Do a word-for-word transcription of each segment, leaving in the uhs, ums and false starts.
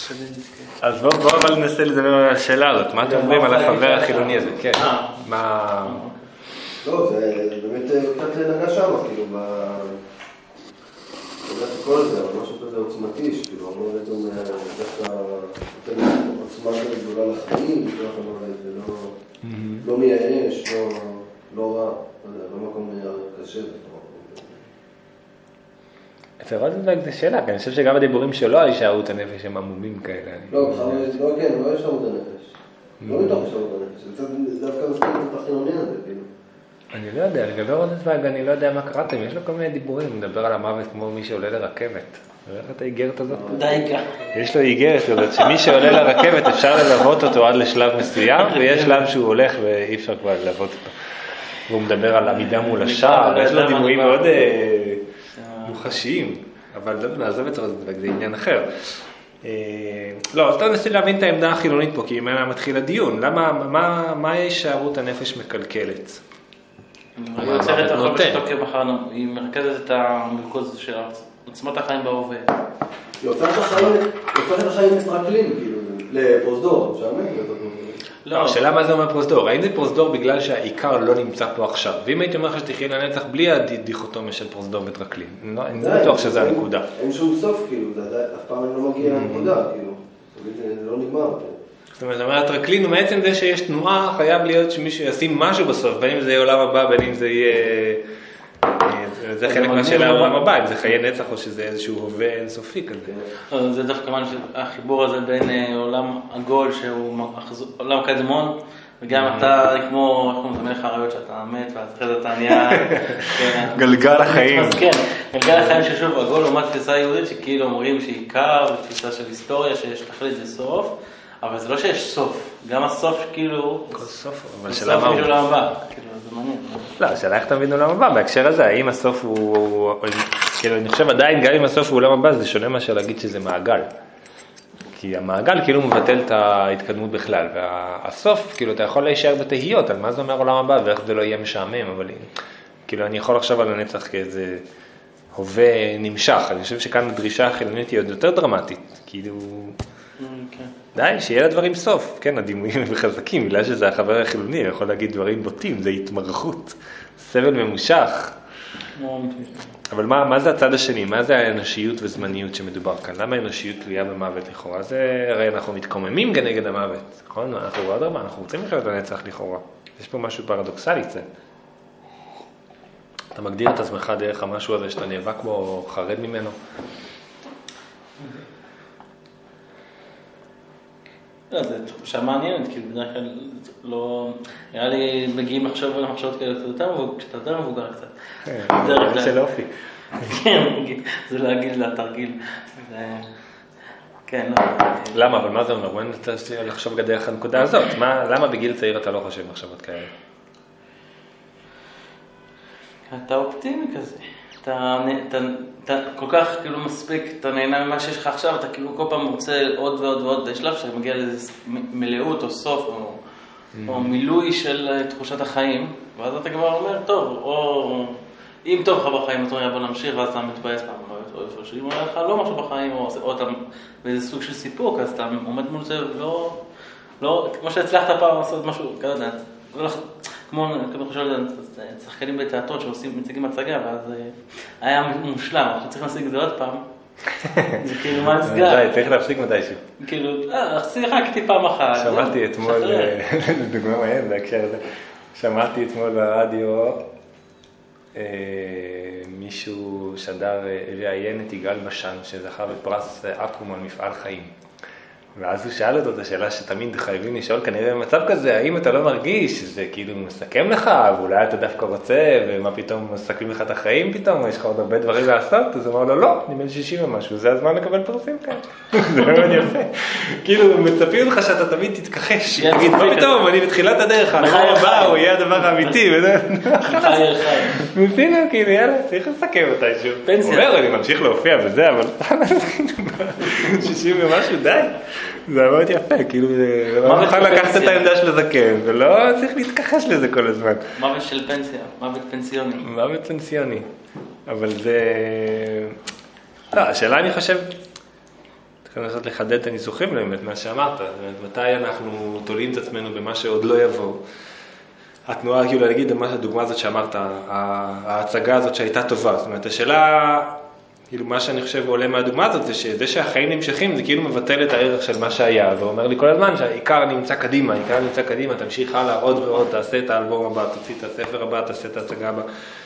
אז בואו אבל ננסה לדבר על השאלה הזאת, מה אתם אומרים על החבר החילוני הזה? כן, מה... לא, זה באמת קצת נגע שם, כאילו, ב... לא יודעת כל זה, אבל משהו כזה עוצמתי, שכאילו, אמרו בעצם דווקא נותן עוצמה כזה גדולה לחיים, זה לא מייאש, לא רע, לא מקום קשה. לפחות זה שאלה, כי אני חושב שגם הדיבורים שלו יישארו את הנפש הם עמומים כאלה. לא, לא כן, לא יש לנו את הנפש. לא מתוך יש לנו את הנפש, זה דווקא מספיק את החילוני הזה, כאילו. אני לא יודע, לגבי רוזנצוויג אני לא יודע מה קראתם, יש לו כל מיני דיבורים, הוא מדבר על המוות כמו מי שעולה לרכבת. תראה לך את האיגרת הזאת? די גם. יש לו איגרת הזאת, שמי שעולה לרכבת אפשר ללוות אותו עד לשלב מסוים, ויש שלב שהוא הולך ואי אפשר כבר ללוות אותו. והוא מדבר על עמידה מול השער, ויש לו דיבורים מאוד מוחשיים, אבל נעזוב את רוזנצוויג, זה עניין אחר. לא, אז אתה נסי להבין את העמדה החילונית פה, כי אם היה מתחיל הדיון, מה הישארות הנפש מקלקלת? היא יוצרת הכל בשתוקה בחרנו, היא מרכזת את המרכוז של עוצמת החיים בהווה. היא הופכת את החיים מתרקלים, כאילו, לפרוזדור, שעמד? לא, השאלה מה זה אומר פרוזדור? האם זה פרוזדור בגלל שהעיקר לא נמצא פה עכשיו? ואם הייתי אומר לך שתחיה לנצח בלי הדיכוטומיה של פרוזדור וטרקלין, אני לא בטוח שזה הנקודה. אין שום סוף, כאילו, אף פעם אני לא מגיע לנקודה, כאילו, זה לא נגמר. זאת אומרת, טרקלין הוא בעצם זה שיש תנועה, חייב להיות שמישהו ישים משהו בסוף, בין אם זה יהיה עולם הבא, בין אם זה יהיה... זה חלק מהשאלה העולם הבא, אם זה חיי נצח או שזה איזשהו הווה אינסופי כזה. זה דווקא כמובן שהחיבור הזה בין עולם עגול שהוא עולם קדמון, וגם אתה כמו, איך אומרים, מלך הרעיות שאתה מת, ואז אחרי זה אתה נהיה... גלגל החיים. אז כן, גלגל החיים ששוב עגול לעומת תפיסה יהודית שכאילו אומרים שעיקר, ותפיסה של היסטוריה שיש תכלית וסוף, אבל זה לא שיש סוף, גם הסוף כאילו... כל סוף, אבל שאלה מה הוא? סוף עולם הבא, כאילו, זה מעניין. לא, השאלה איך תמיד עולם הבא, בהקשר הזה, האם הסוף הוא... כאילו, אני חושב עדיין, גם אם הסוף הוא עולם הבא, זה שונה מאשר להגיד שזה מעגל. כי המעגל כאילו מבטל את ההתקדמות בכלל, והסוף, כאילו, אתה יכול להישאר בתהיות על מה זה אומר עולם הבא, ואיך זה לא יהיה משעמם, אבל כאילו, אני יכול לחשוב על הנצח כאיזה הווה נמשך. אני חושב שכאן הדרישה החילונית היא עוד יותר דרמטית, כאילו... די, שיהיה לדברים סוף. כן, הדימויים הם חזקים, בגלל שזה החבר החילוני, יכול להגיד דברים בוטים, זה התמרחות, סבל ממושך. אבל מה, מה זה הצד השני? מה זה האנושיות וזמניות שמדובר כאן? למה האנושיות תלויה במוות לכאורה? זה הרי אנחנו מתקוממים כנגד המוות, נכון? אנחנו רואה דרמה, אנחנו רוצים לחיות לנצח לכאורה. יש פה משהו פרדוקסלי קצת. אתה מגדיר את עצמך דרך המשהו הזה שאתה נאבק בו או חרד ממנו. לא, זו תחושה מעניינת, כאילו בדרך כלל לא... נראה לי מגיעים לחשוב על המחשבות כאלה כשאתה יותר מבוגר קצת. כן, זה של אופי. כן, זה להגיד לתרגיל. כן, לא. למה? אבל מה זה אומר? בואי נצטרך לחשוב גדרך הנקודה הזאת. למה בגיל צעיר אתה לא חושב מחשבות כאלה? אתה אופטימי כזה. אתה, אתה, אתה כל כך כאילו מספיק, אתה נהנה ממה שיש לך עכשיו, אתה כאילו כל פעם רוצה עוד ועוד ועוד, יש שלב שמגיע לאיזו מלאות או סוף או, mm. או מילוי של תחושת החיים, ואז אתה כבר אומר, טוב, או אם טוב לך בחיים, אתה אומר, בוא נמשיך, ואז אתה מתבאס פעם, או איפה שאם אומר לך לא משהו בחיים, או, או אתה באיזה סוג של סיפוק, אז אתה עומד מול זה, לא, לא, כמו שהצלחת פעם לעשות משהו, כזה, לא לך, כמו, כמו חושב, שחקנים בתיאטרון שעושים, מציגים הצגה, ואז היה מושלם, אנחנו צריכים להשיג את זה עוד פעם. זה כאילו מה נסגר. די, צריך להפסיק מתישהו. כאילו, אה, שיחקתי פעם אחת. שמעתי אתמול, דוגמה מעניינת, בהקשר הזה, שמעתי אתמול ברדיו, מישהו שדר, ראיין את יגאל בשן, שזכה בפרס אקו"ם על מפעל חיים. ואז הוא שאל אותו את השאלה שתמיד חייבים לשאול, כנראה במצב כזה, האם אתה לא מרגיש שזה כאילו מסכם לך, ואולי אתה דווקא רוצה, ומה פתאום מסכמים לך את החיים פתאום, יש לך עוד הרבה דברים לעשות, אז הוא אמר לו, לא, אני בן שישים ומשהו, זה הזמן לקבל פרסים כאן. זה מאוד יפה. כאילו, מצפים לך שאתה תמיד תתכחש, תגיד, מה פתאום, אני בתחילת הדרך, הדבר הבא, הוא יהיה הדבר האמיתי, וזה... חי אל חי. מבינו, כאילו, יאללה, צריך לסכם מתישהו. הוא אומר, אני ממשיך להופיע וזה, אבל שישים ומשהו, די. זה מאוד יפה, כאילו, לא מוכן לקחת את העמדה של הזקן, ולא צריך להתכחש לזה כל הזמן. מוות של פנסיה, מוות פנסיוני. מוות פנסיוני, אבל זה... לא, השאלה אני חושב, צריך לנסות לחדד את הניסוחים באמת, מה שאמרת, זאת אומרת, מתי אנחנו תולים את עצמנו במה שעוד לא יבוא. התנועה, כאילו להגיד, הדוגמה הזאת שאמרת, ההצגה הזאת שהייתה טובה, זאת אומרת, השאלה, כאילו מה שאני חושב עולה מהדוגמה הזאת, זה שזה שהחיים נמשכים, זה כאילו מבטל את הערך של מה שהיה, ואומר לי כל הזמן שהעיקר נמצא קדימה, העיקר נמצא קדימה, תמשיך הלאה עוד ועוד, תעשה את האלבום הבא, תוציא את הספר הבא, תעשה את ההצגה הבא.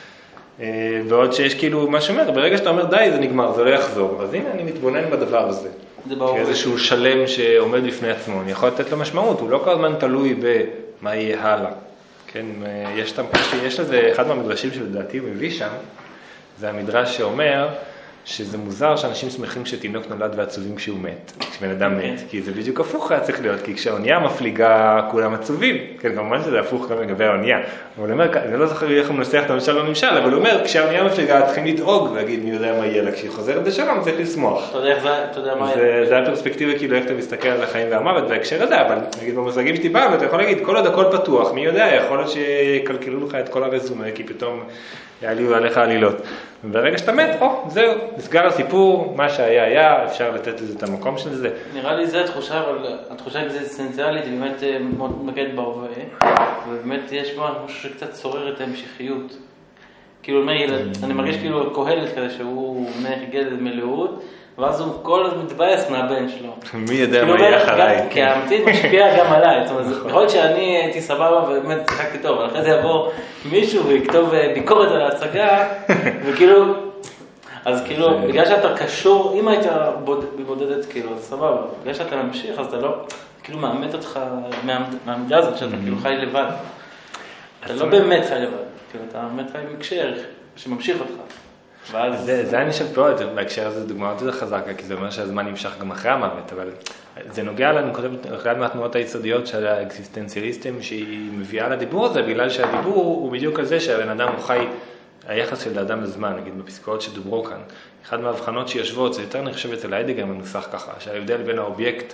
ועוד שיש כאילו מה שאומר, ברגע שאתה אומר די זה נגמר, זה לא יחזור, אז הנה אני מתבונן בדבר הזה. כאיזשהו שלם שעומד בפני עצמו, אני יכול לתת לו משמעות, הוא לא כל הזמן תלוי במה יהיה הלאה. כן, יש, יש לזה, אחד מהמדרשים שלדעתי הוא מביא שם, זה המדרש שאומר שזה מוזר שאנשים שמחים כשתינוק נולד ועצובים כשהוא מת, כשבן אדם מת, כי זה בדיוק הפוך היה צריך להיות, כי כשהאונייה מפליגה כולם עצובים, כן, כמובן שזה הפוך גם לגבי האונייה, אבל הוא אומר, אני לא זוכר איך הוא מנסח את המשל לא נמשל, אבל הוא אומר, כשהאונייה מפליגה צריכים לדאוג ולהגיד מי יודע מה יהיה לה, כשהיא חוזרת לשלום צריך לשמוח. אתה יודע מה יהיה. זה הפרספקטיבה כאילו איך אתה מסתכל על החיים והמוות בהקשר הזה, אבל נגיד במושגים שטיפה, ואתה יכול להגיד, כל עוד הכל פתוח, מי יודע, יכול להיות שיקלקלו לך את כל הרזומה, כי פתאום יעליו עליך עלילות. וברגע שאתה מת, או, זהו, נסגר הסיפור, מה שהיה היה, אפשר לתת לזה את המקום של זה. נראה לי זה התחושה, אבל התחושה אקזיסטנציאלית היא באמת מאוד מתמקדת בהווה, ובאמת יש משהו שקצת צורר את ההמשכיות. כאילו, אני מרגיש כאילו קהלת כזה שהוא הגיע למלאות, ואז הוא כל הזמן מתבאס מהבן שלו. מי יודע מה יהיה אחריי. כי האמיתית משפיע גם עליי. זאת אומרת, יכול להיות שאני הייתי סבבה ובאמת צחקתי טוב, אבל אחרי זה יבוא מישהו ויכתוב ביקורת על ההצגה, וכאילו, אז כאילו, בגלל שאתה קשור, אם היית בבודדת, כאילו, אז סבבה. בגלל שאתה ממשיך, אז אתה לא, כאילו, מאמת אותך מהעמדה הזאת, שאתה כאילו חי לבד. אתה לא באמת חי לבד. כאילו, אתה באמת חי מקשר שממשיך אותך. זה אני חושב פה, בהקשר הזה דוגמה יותר חזקה, כי זה אומר שהזמן נמשך גם אחרי המוות, אבל זה נוגע לנו, אחד מהתנועות היסודיות של האקזיסטנציאליסטים שהיא מביאה לדיבור הזה, בגלל שהדיבור הוא בדיוק על זה שהבן אדם הוא חי, היחס של האדם לזמן, נגיד בפסקאות שדוברו כאן, אחד מההבחנות שיושבות, זה יותר נחשב אצל היידגר מנוסח ככה, שההבדל בין האובייקט,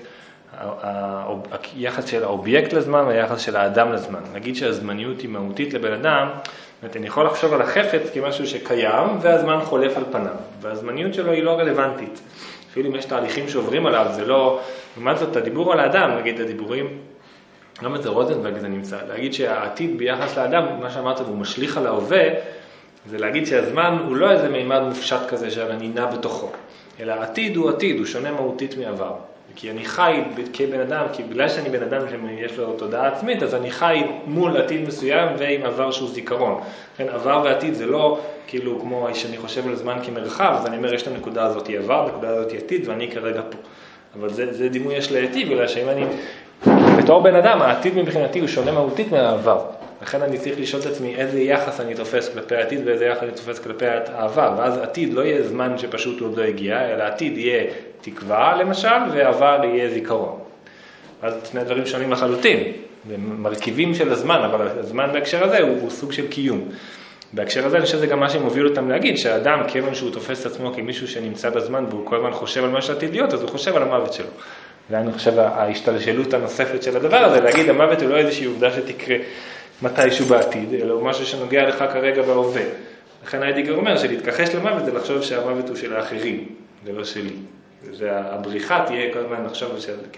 היחס של האובייקט לזמן והיחס של האדם לזמן. נגיד שהזמניות היא מהותית לבן אדם, אני יכול לחשוב על החפץ כמשהו שקיים והזמן חולף על פניו, והזמניות שלו היא לא רלוונטית. אפילו אם יש תהליכים שעוברים עליו, זה לא, לעומת זאת, הדיבור על האדם, נגיד הדיבורים, גם את זה רוזנברג זה נמצא, להגיד שהעתיד ביחס לאדם, מה שאמרת, הוא משליך על ההווה, זה להגיד שהזמן הוא לא איזה מימד מופשט כזה שאני נע בתוכו, אלא העתיד הוא עתיד, הוא שונה מהותית מעבר. כי אני חי כבן אדם, כי בגלל שאני בן אדם שיש לו תודעה עצמית, אז אני חי מול עתיד מסוים ועם עבר שהוא זיכרון. כן, עבר ועתיד זה לא כאילו כמו שאני חושב על זמן כמרחב, אז אני אומר, יש את הנקודה הזאת היא עבר, הנקודה הזאת היא עתיד, ואני כרגע פה. אבל זה, זה דימוי יש לעתיד, בגלל שאם אני, בתור בן אדם, העתיד מבחינתי הוא שונה מהותית מהעבר. לכן אני צריך לשאול את עצמי איזה יחס אני תופס כלפי העתיד ואיזה יחס אני תופס כלפי העבר. ואז עתיד לא יהיה זמן שפשוט עוד לא הגיע, אלא עתיד יהיה תקווה למשל, ועבר יהיה זיכרון. אז שני דברים שונים לחלוטין. זה מרכיבים של הזמן, אבל הזמן בהקשר הזה הוא, הוא סוג של קיום. בהקשר הזה אני חושב שזה גם מה שמוביל אותם להגיד, שהאדם, כיוון שהוא תופס את עצמו כמישהו שנמצא בזמן, והוא כל הזמן חושב על מה שעתיד להיות, אז הוא חושב על המוות שלו. ואני חושב ההשתלשלות הנוספת של הדבר הזה, להגיד המוות הוא לא איזושהי עובדה שתקרה מתישהו בעתיד, אלא הוא משהו שנוגע לך כרגע בהווה. לכן היידיגר אומר שלהתכחש למוות זה לחשוב שהמוות הוא של האחרים, זה לא שלי. זה הבריחה תהיה כל הזמן לחשוב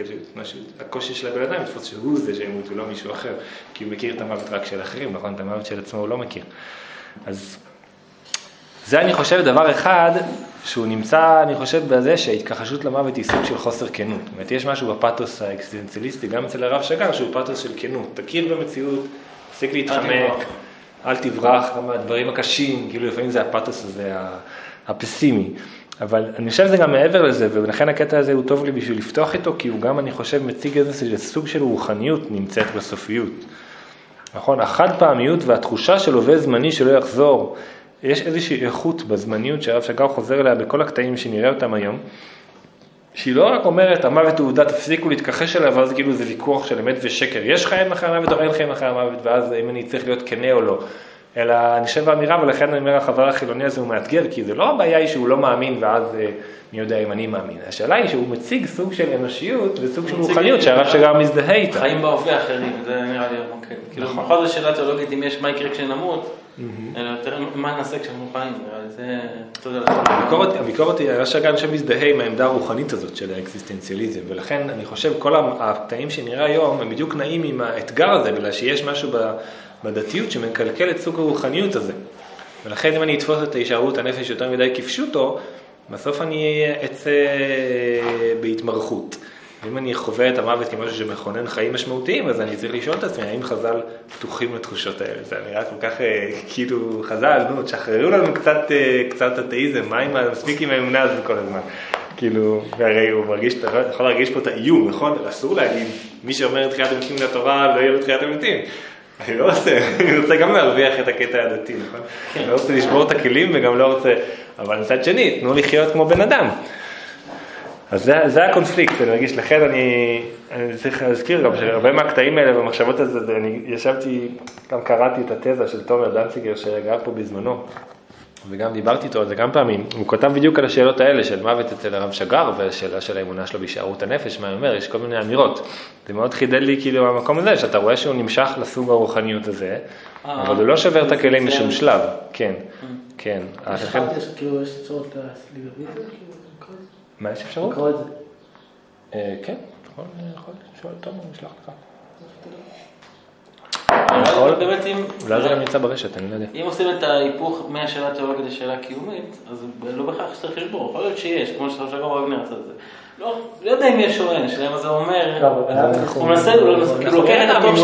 שהקושי של הבן אדם יתפוס שהוא זה שימות, הוא לא מישהו אחר, כי הוא מכיר את המוות רק של אחרים, נכון? את המוות של עצמו הוא לא מכיר. אז זה אני חושב דבר אחד שהוא נמצא, אני חושב בזה שההתכחשות למוות היא סוג של חוסר כנות. זאת אומרת, יש משהו בפאתוס האקזיסטנציאליסטי, גם אצל הרב שגר, שהוא פאתוס של כנות. תכיר במציאות, תפסיק להתחמק, אל תברח, גם הדברים הקשים, כאילו לפעמים זה הפאתוס הזה, הפסימי. אבל אני חושב שזה גם מעבר לזה, ולכן הקטע הזה הוא טוב לי בשביל לפתוח איתו, כי הוא גם, אני חושב, מציג איזה סוג של רוחניות נמצאת בסופיות. נכון? החד פעמיות והתחושה של הווה זמני שלא יחזור, יש איזושהי איכות בזמניות שהרב שגר חוזר אליה בכל הקטעים שנראה אותם היום, שהיא לא רק אומרת, המוות הוא עובדה, תפסיקו להתכחש אליה, ואז כאילו זה ויכוח של אמת ושקר. יש חיים אחרי המוות או אין חיים אחרי המוות, ואז אם אני צריך להיות כנה או לא. אלא אני חושב באמירה, ולכן אני אומר, החבר החילוני הזה הוא מאתגר, כי זה לא הבעיה היא שהוא לא מאמין, ואז מי יודע אם אני מאמין. השאלה היא שהוא מציג סוג של אנושיות, וסוג של רוחניות, שהרב שגר מזדהה איתה. חיים בהווה אחרים, זה נראה לי מוקד. כאילו, בכל זאת שאלה תיאולוגית, אם יש מה יקרה כשנמות, אלא יותר מה נעשה כשאנחנו חיים, זה... הביקורת היא, הרב שגר שמזדהה עם העמדה הרוחנית הזאת של האקזיסטנציאליזם, ולכן אני חושב, כל הקטעים שנראה היום, הם בדיוק נעים עם האתגר הזה, בגלל שיש משהו בדתיות שמקלקל את סוג הרוחניות הזה. ולכן אם אני אתפוס את הישארות הנפש יותר מדי כפשוטו, בסוף אני אצא בהתמרחות. ואם אני חווה את המוות כמשהו שמכונן חיים משמעותיים, אז אני צריך לשאול את עצמי, האם חז"ל פתוחים לתחושות האלה? זה נראה כל כך, כאילו, חז"ל, נו, תשחררו לנו קצת, קצת אתאיזם, מה עם, מספיק עם האמונה הזאת כל הזמן. כאילו, והרי הוא מרגיש, אתה יכול להרגיש פה את האיום, נכון? אסור להגיד, מי שאומר תחיית המתים לתורה, לא יהיה לו תחיית המתים. אני לא רוצה, אני רוצה גם להרוויח את הקטע הדתי, נכון? אני לא רוצה לשבור את הכלים וגם לא רוצה, אבל מצד שני, תנו לחיות כמו בן אדם. אז זה, זה הקונפליקט, אני מרגיש, לכן אני, אני צריך להזכיר גם שהרבה מהקטעים האלה במחשבות הזה, אני ישבתי, גם קראתי את התזה של תומר דנציגר שגר פה בזמנו, וגם דיברתי איתו על זה כמה פעמים, הוא כותב בדיוק על השאלות האלה של מוות אצל הרב שגר, והשאלה של האמונה שלו בהישארות הנפש, מה הוא אומר, יש כל מיני אמירות. זה מאוד חידד לי כאילו המקום הזה, שאתה רואה שהוא נמשך לסוג הרוחניות הזה, אבל הוא לא שובר את הכלים בשום שלב. כן, כן. יש כאילו, יש אפשרות להסליב בזה? מה יש אפשרות? לקרוא את זה. כן, יכול, יכול, שואל תומר, נשלח לך. אולי זה גם נמצא ברשת, אני לא יודע. אם עושים את ההיפוך מהשאלה תיאולוגית לשאלה קיומית, אז לא בכך שצריך לשבור, יכול להיות שיש, כמו שאתה חושב גם רגנר עשה את זה. לא יודע אם יש או אין, שאלה מה זה אומר, הוא מנסה, הוא לוקח את התור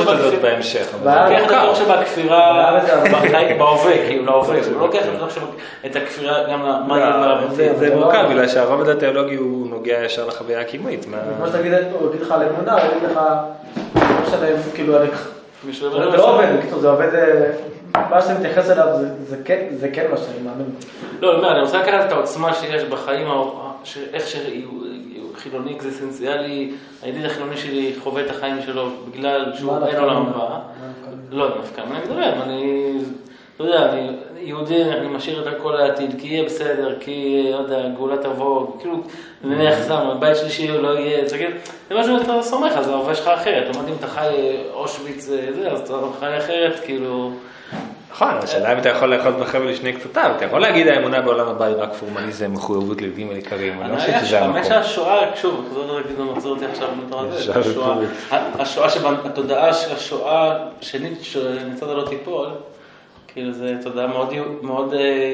שבכפירה בהווה, כאילו להווה, הוא לוקח את הכפירה גם למה יהיה. זה מורכב, בגלל שהרובד התיאולוגי הוא נוגע ישר לחוויה הקימית. כמו שאתה אגיד לך על אמונה, הוא יגיד לך, לא משנה, כאילו, זה לא עובד, זה עובד, מה שאתה מתייחס אליו, זה כן מה שאני מאמין. לא, אני רוצה לקחת את העוצמה שיש בחיים, איך שחילוני אקזיסטנציאלי, הידיד החילוני שלי חווה את החיים שלו בגלל שהוא אין עולם הבא. לא, דווקא, אני מדבר, אני, אתה יודע, אני יהודי, אני משאיר את הכל לעתיד, כי יהיה בסדר, כי, לא יודע, גאולה תבוא, כאילו, נניח סתם, הבית שלישי לא יהיה, זה משהו שאתה סומך, אז ההווה שלך אחרת, זאת אומרת, אם אתה חי אושוויץ, זה, אז אתה חי אחרת, כאילו... נכון, השאלה אם אתה יכול לאחוז בחבל לשני קצותיו, אתה יכול להגיד האמונה בעולם הבא היא רק פורמליזם, מחויבות ליהודים ולעיקרים, אני לא חושב שזה המקום. האמת שהשואה, שוב, כזאת מחזור אותי עכשיו למטרה הזה, השואה שבתודעה של השואה שנית שמצד לא תיפול, כאילו זו תודעה מאוד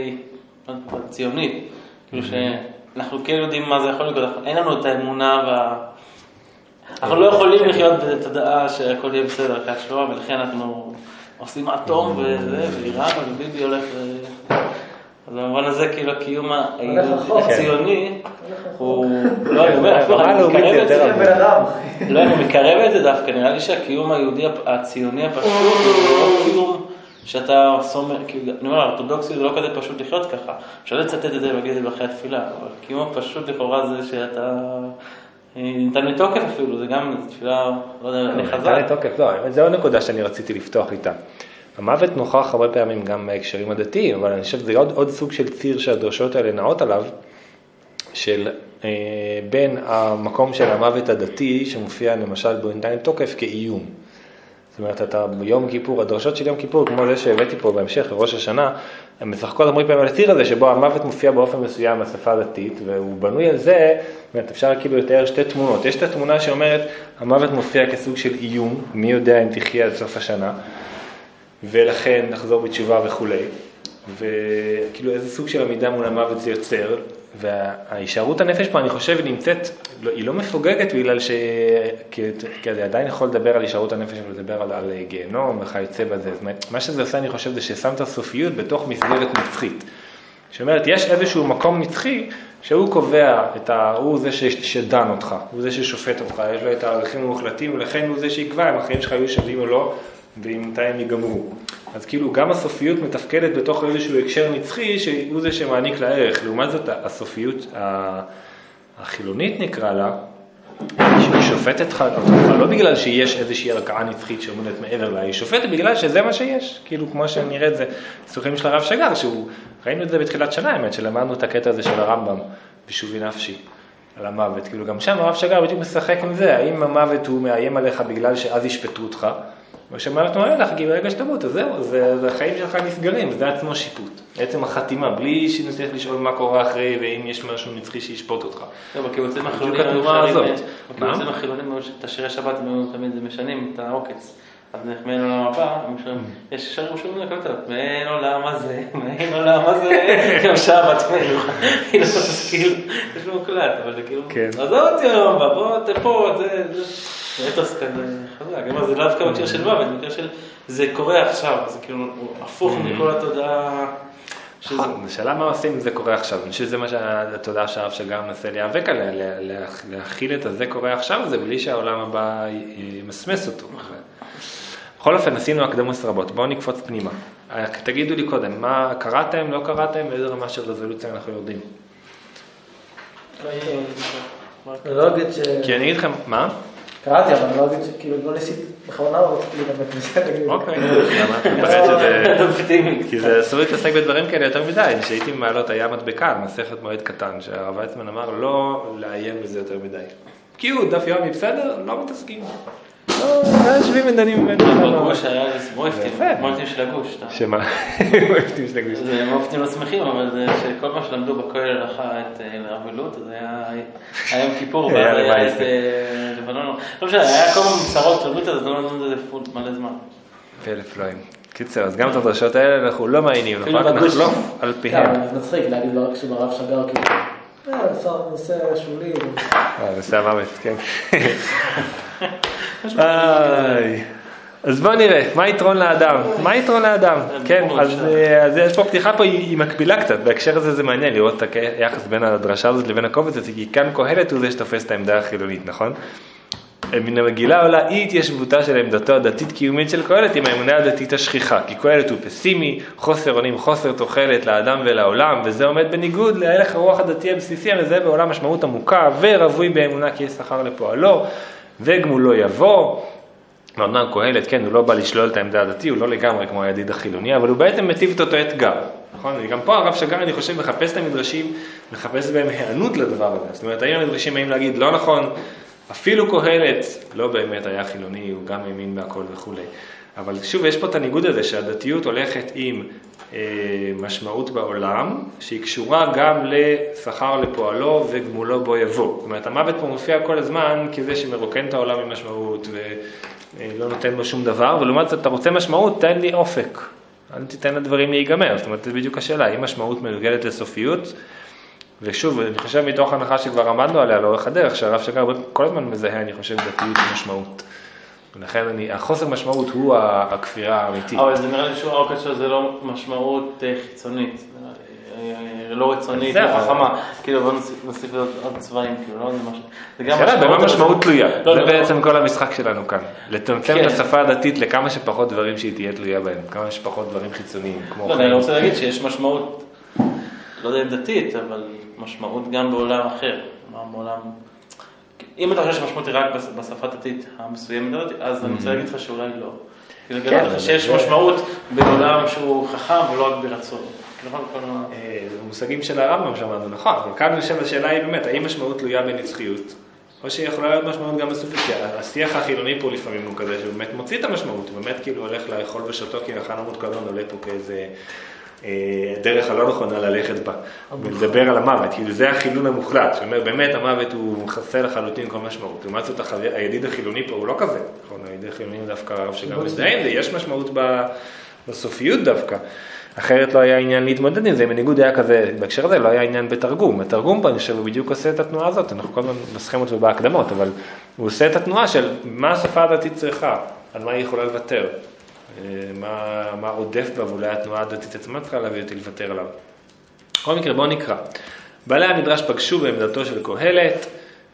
ציונית, כאילו שאנחנו כן יודעים מה זה יכול לקרות, אין לנו את האמונה וה... אנחנו לא יכולים לחיות בתודעה שהכל יהיה בסדר אחרי השואה, ולכן אנחנו... עושים אטום וזה, ואיראן, וביבי הולך... אז במובן הזה, כאילו, הקיום הציוני, הוא... לא, אני אומר, אני מקרב את זה. לא, אני מקרב את זה דווקא, נראה לי שהקיום היהודי הציוני הפשוט, זה לא קיום שאתה סומר, אני אומר, האורתודוקסי זה לא כזה פשוט לחיות ככה. אפשר לצטט את זה ולהגיד את זה באחרי התפילה, אבל קיום הפשוט לכאורה זה שאתה... ניתן לתוקף אפילו, זה גם תפילה, לא יודע, נחזק. ניתן לתוקף, לא, זה עוד נקודה שאני רציתי לפתוח איתה. המוות נוכח הרבה פעמים גם בהקשרים הדתיים, אבל אני חושב שזה עוד, עוד סוג של ציר שהדרשות האלה נעות עליו, של אה, בין המקום של המוות הדתי, שמופיע למשל בו ניתן לתוקף כאיום. זאת אומרת, אתה ביום כיפור, הדרשות של יום כיפור, כמו זה שהבאתי פה בהמשך, לראש השנה, הם משחקות אמרי פעמים על הציר הזה, שבו המוות מופיע באופן מסוים בשפה הדתית, והוא בנוי על זה, זאת אומרת, אפשר כאילו לתאר שתי תמונות. יש את התמונה שאומרת, המוות מופיע כסוג של איום, מי יודע אם תחיה עד סוף השנה, ולכן נחזור בתשובה וכו'. וכאילו איזה סוג של עמידה מול המוות זה יוצר, וההישארות הנפש פה אני חושב נמצאת, היא לא מפוגגת בגלל ש... כי אני עדיין יכול לדבר על הישארות הנפש ולדבר על, על גיהנום וכיוצא בזה. זאת אומרת, מה שזה עושה אני חושב זה ששמת סופיות בתוך מסגרת נצחית. שאומרת, יש איזשהו מקום נצחי שהוא קובע, את ה... הוא זה שדן אותך, הוא זה ששופט אותך, יש לו את הערכים המוחלטים ולכן הוא זה שיקבע אם החיים שלך יהיו שווים או לא ומתי הם ייגמרו. אז כאילו גם הסופיות מתפקדת בתוך איזשהו הקשר נצחי שהוא זה שמעניק לה ערך. לעומת זאת הסופיות החילונית נקרא לה, שופטת אותך לא בגלל שיש איזושהי ערכאה נצחית שעומדת מעבר לה, היא שופטת בגלל שזה מה שיש, כאילו כמו שנראה את זה, סיפורים של הרב שגר, שהוא, ראינו את זה בתחילת שנה, האמת, שלמדנו את הקטע הזה של הרמב"ם, בשובי נפשי, על המוות, כאילו גם שם הרב שגר בדיוק משחק עם זה, האם המוות הוא מאיים עליך בגלל שאז ישפטו אותך, או שמוות מאיים לך, כי ברגע שתמות, אז זהו, זה, זה החיים שלך נסגרים, זה עצמו שיפוט, בעצם החתימה, בלי שנצטרך לשאול מה קורה אחרי, ואם יש משהו נצחי שישפוט אותך. טוב, בקיבוצים החילונים, בקיבוצים החילונים, את השירי שבת, הם תמיד משנים את העוקץ. אז מאין עולם הבא, יש שרים שומעים לקלטות, מאין עולם הזה, מאין עולם הזה, גם שבת, כאילו, יש לו קלט, אבל זה כאילו, אז זה אותי היום הבא, בוא, אתה פה, זה, זה אתוס כזה חזק, זה לא דווקא מקרה של מוות, מקרה של, זה קורה עכשיו, זה כאילו, הפוך מכל התודעה, השאלה מה עושים אם זה קורה עכשיו, אני חושב שזה מה שהתודעה שהרב שגר מנסה להיאבק עליה, להכיל את הזה קורה עכשיו, זה בלי שהעולם הבא ימסמס אותו. בכל אופן, עשינו הקדמות רבות, בואו נקפוץ פנימה. תגידו לי קודם, מה קראתם, לא קראתם, באיזה רמה של רזולוציה אנחנו יורדים? לא אגיד ש... כי אני אגיד לכם, מה? קראתי, אבל אני לא אגיד שכאילו לא ניסית בכוונה או רציתי להידבק מזה. אוקיי, למה? אתה מפחד שזה... כי זה אסור להתעסק בדברים כאלה יותר מדי, שהייתי מעלות היה מדבקה, מסכת מועד קטן, שהרב ויצמן אמר לא לאיים בזה יותר מדי. כי הוא דף יומי בסדר, לא מתעסקים. לא, יושבים ודנים בבית. בגוש היה מועפטים של הגוש. שמה? מועפטים של הגוש. זה מועפטים לא שמחים, אבל זה שכל מה שלמדו בכולל הלכה את הרבלות, אז היה יום כיפור, ואז היה את לבנון. לא משנה, היה כל מיני צרות של רבלות, אז לא נדון את זה פול מלא זמן. פלף לואים. קיצר, אז גם את הדרשות האלה אנחנו לא מעיינים, אנחנו רק נחלוף על פיהם. זה נצחיק להגיד לא רק שברב שגר כאילו. זה נושא שולי. נושא המוות, כן. אז בוא נראה, מה יתרון לאדם? מה יתרון לאדם? כן, אז יש פה פתיחה פה, היא מקבילה קצת, בהקשר הזה זה מעניין לראות את היחס בין הדרשה הזאת לבין הקובץ הזה, כי כאן קהלת הוא זה שתופס את העמדה החילונית, נכון? מן המגילה עולה אי התיישבותה של עמדתו הדתית קיומית של קהלת עם האמונה הדתית השכיחה, כי קהלת הוא פסימי, חוסר אונים, חוסר תוחלת לאדם ולעולם, וזה עומד בניגוד להלך הרוח הדתי הבסיסי, וזה בעולם משמעות עמוקה ורבוי באמונה כי יש שכר לפועלו, וגמולו יבוא. אמנם קהלת, כן, הוא לא בא לשלול את העמדה הדתי, הוא לא לגמרי כמו הידיד החילוני, אבל הוא בעצם מציב את אותו אתגר, נכון? גם פה הרב שגר, אני חושב, מחפש את המדרשים, מחפש בהם הענות לדבר הזה. זאת אומרת, האם המדרשים באים להגיד, לא נכון, אפילו קהלת לא באמת היה חילוני, הוא גם האמין בהכל וכו'. אבל שוב, יש פה את הניגוד הזה שהדתיות הולכת עם אה, משמעות בעולם, שהיא קשורה גם לשכר לפועלו וגמולו בו יבוא. זאת אומרת, המוות פה מופיע כל הזמן כזה שמרוקן את העולם עם משמעות ולא נותן בו שום דבר, ולעומת זאת, אתה רוצה משמעות, תן לי אופק. אל תיתן לדברים להיגמר. זאת אומרת, זה בדיוק השאלה, האם משמעות מנוגדת לסופיות? ושוב, אני חושב מתוך הנחה שכבר עמדנו עליה לאורך הדרך, שהרב שגר כל הזמן מזהה, אני חושב, דתיות ומשמעות. ולכן אני, החוסר משמעות הוא הכפירה האמיתית. אבל זה נראה לי שהוא העוקץ שלו, זה לא משמעות חיצונית, לא רצונית, לא חכמה. כאילו, בוא נוסיף עוד צבעים, כאילו, לא זה משהו. שאלה, במה משמעות תלויה? זה בעצם כל המשחק שלנו כאן. לצמצם את השפה הדתית לכמה שפחות דברים שהיא תהיה תלויה בהם, כמה שפחות דברים חיצוניים. לא, אני רוצה להגיד שיש משמעות, לא יודע דתית, אבל משמעות גם בעולם אחר. בעולם... אם אתה חושב שמשמעות היא רק בשפה דתית המסוימת, אז אני רוצה להגיד לך שאולי לא. כי לגלל לך שיש משמעות בעולם שהוא חכם ולא רק ברצון. זה מושגים של הרמב"ם שמענו, נכון, אבל כאן יושב השאלה היא באמת, האם משמעות תלויה בנצחיות, או שיכולה להיות משמעות גם בסופית, השיח החילוני פה לפעמים הוא כזה, שהוא באמת מוציא את המשמעות, הוא באמת כאילו הולך לאכול בשעתו, כי החן עמוד קלון עולה פה כאיזה דרך הלא נכונה ללכת בה, ולדבר על המוות, כאילו זה החילון המוחלט, שאומר באמת המוות הוא חסר לחלוטין כל משמעות, לעומת זאת הידיד החילוני פה הוא לא כזה, נכון, הידיד החילוני הוא דווקא הרב שגם מזדהים, ויש משמעות בסופיות דווקא, אחרת לא היה עניין להתמודד עם זה, בניגוד היה כזה, בהקשר הזה לא היה עניין בתרגום, התרגום פה אני חושב הוא בדיוק עושה את התנועה הזאת, אנחנו כל הזמן מסכים אותו בהקדמות, אבל הוא עושה את התנועה של מה השפה הדתית צריכה, על מה היא יכולה לוותר, מה, מה עודף בה, ואולי התנועה הדתית עצמה צריכה להביא אותי לוותר עליו. בכל מקרה בואו נקרא, בעלי המדרש פגשו בעמדתו של קהלת,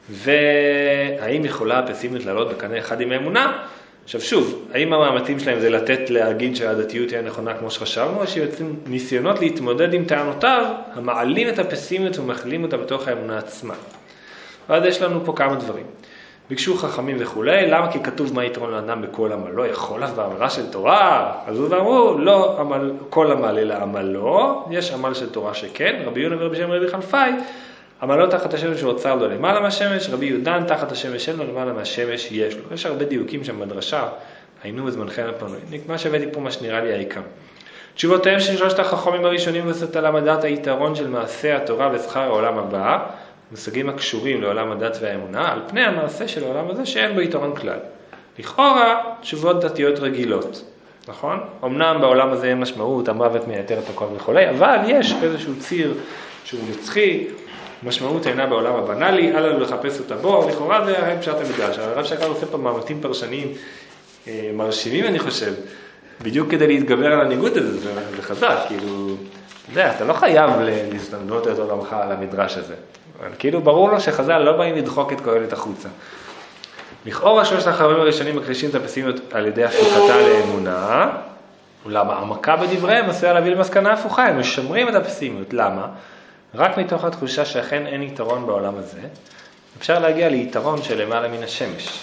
והאם יכולה הפסימיות לעלות בקנה אחד עם האמונה? עכשיו שוב, האם המאמצים שלהם זה לתת להגיד שהדתיות היא הנכונה כמו שחשבנו, או שיוצאים ניסיונות להתמודד עם טענותיו, המעלים את הפסימיות ומכלילים אותה בתוך האמונה עצמה. ואז יש לנו פה כמה דברים. ביקשו חכמים וכולי, למה? כי כתוב מה יתרון לאדם בכל עמלו, יכול אז באמרה של תורה, אז הוא ואמרו, לא עמל, כל עמל אלא עמלו, יש עמל של תורה שכן, רבי יונה ורבי שמעון רבי חלפי, עמלו תחת השמש ואוצר לו למעלה מהשמש, רבי יהודן תחת השמש אין לו למעלה מהשמש יש לו. יש הרבה דיוקים שם בדרשה, היינו בזמנכם הפנוי. מה שהבאתי פה מה שנראה לי העיקר. תשובותיהם של שלושת החכמים הראשונים מבוססות על העמדת היתרון של מעשה התורה ושכר העולם הבא, מושגים הקשורים לעולם הדת והאמונה, על פני המעשה של העולם הזה שאין בו יתרון כלל. לכאורה, תשובות דתיות רגילות, נכון? אמנם בעולם הזה אין משמעות, המוות מייתר את הכל וכולי, אבל יש איזשהו ציר שהוא נצחי, משמעות אינה בעולם הבנאלי, אל לנו לחפש אותה בו, לכאורה זה הרי פשט המדרש. הרב שקר עושה פה מאמצים פרשניים אה, מרשימים, אני חושב, בדיוק כדי להתגבר על הניגוד הזה, זה, זה חזק, כאילו, אתה יודע, אתה לא חייב להסתמדות את עולמך על המדרש הזה. אבל כאילו ברור לו שחז"ל לא באים לדחוק את קהלת החוצה. לכאורה שלושת החכמים הראשונים מקדישים את הפסימיות על ידי הפיכתה לאמונה, אולם העמקה בדבריהם עשויה להביא למסקנה הפוכה, הם משמרים את הפסימיות. למה? רק מתוך התחושה שאכן אין יתרון בעולם הזה, אפשר להגיע ליתרון של למעלה מן השמש.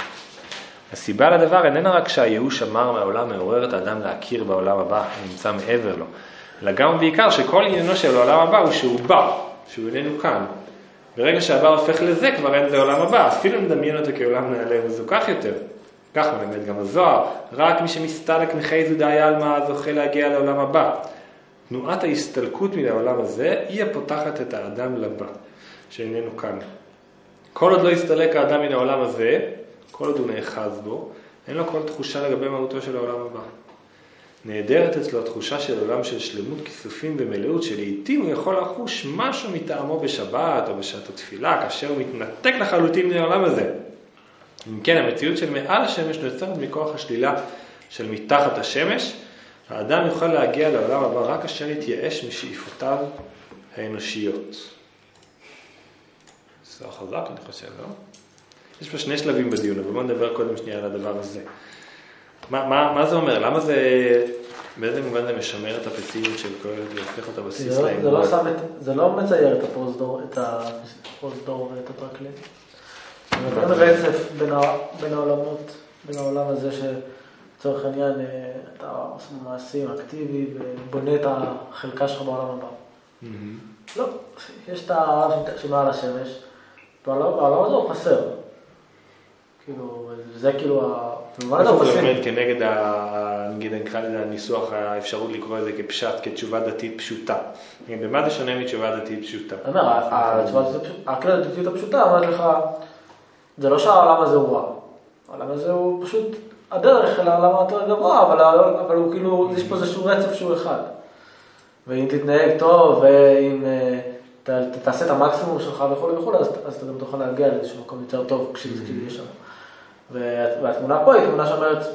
הסיבה לדבר איננה רק שהייאוש המר מהעולם מעורר את האדם להכיר בעולם הבא, נמצא מעבר לו, אלא גם בעיקר שכל עניינו של העולם הבא הוא שהוא בא, שהוא איננו כאן. ברגע שהבא הופך לזה, כבר אין זה עולם הבא, אפילו נדמיין אותו כעולם נעלה וזוכח יותר. כך מלמד גם הזוהר, רק מי שמסתלק מחייז ודאי עלמא זוכה להגיע לעולם הבא. תנועת ההסתלקות מן העולם הזה היא הפותחת את האדם לבא, שאיננו כאן. כל עוד לא יסתלק האדם מן העולם הזה, כל עוד הוא נאחז בו, אין לו כל תחושה לגבי מהותו של העולם הבא. נהדרת אצלו התחושה של עולם של שלמות, כיסופים ומלאות, שלעיתים הוא יכול לחוש משהו מטעמו בשבת או בשעת התפילה, כאשר הוא מתנתק לחלוטין מן העולם הזה. אם כן, המציאות של מעל השמש נוצרת מכוח השלילה של מתחת השמש, האדם יוכל להגיע לעולם הבא רק אשר יתייאש משאיפותיו האנושיות. זה חזק, אני חושב, לא? יש פה שני שלבים בדיון, אבל בואו נדבר קודם שנייה על הדבר הזה. מה, מה, מה זה אומר? למה זה, באיזה מובן זה משמר את הפסימיות של כל זה, הופך אותה בסיס לאמונה? זה לא שם את, זה לא מצייר את הפרוזדור, את הפרוזדור ואת הטרקלין. זה נותן רצף בין, ה, בין העולמות, בין העולם הזה שצורך העניין אתה עושה מעשים אקטיבי ובונה את החלקה שלך בעולם הבא. לא, יש את העולם שמעל השמש, בעולם הזה הוא חסר. כאילו, זה כאילו, במובן הזה הוא חסר. זה עומד כנגד, נגיד, נקרא לזה הניסוח, האפשרות לקרוא את זה כפשט, כתשובה דתית פשוטה. במה זה שונה מתשובה דתית פשוטה? אני אומר, הכלל הדתית הפשוטה אומרת לך, זה לא שהעולם הזה הוא רע. העולם הזה הוא פשוט הדרך אל העולם היותר גבוה, אבל הוא כאילו, יש פה איזשהו רצף שהוא אחד. ואם תתנהג טוב, ואם תעשה את המקסימום שלך וכו' וכו', אז אתה גם תוכל להגיע לאיזשהו מקום יותר טוב כשזה כאילו יש שם. והתמונה פה היא תמונה שאומרת,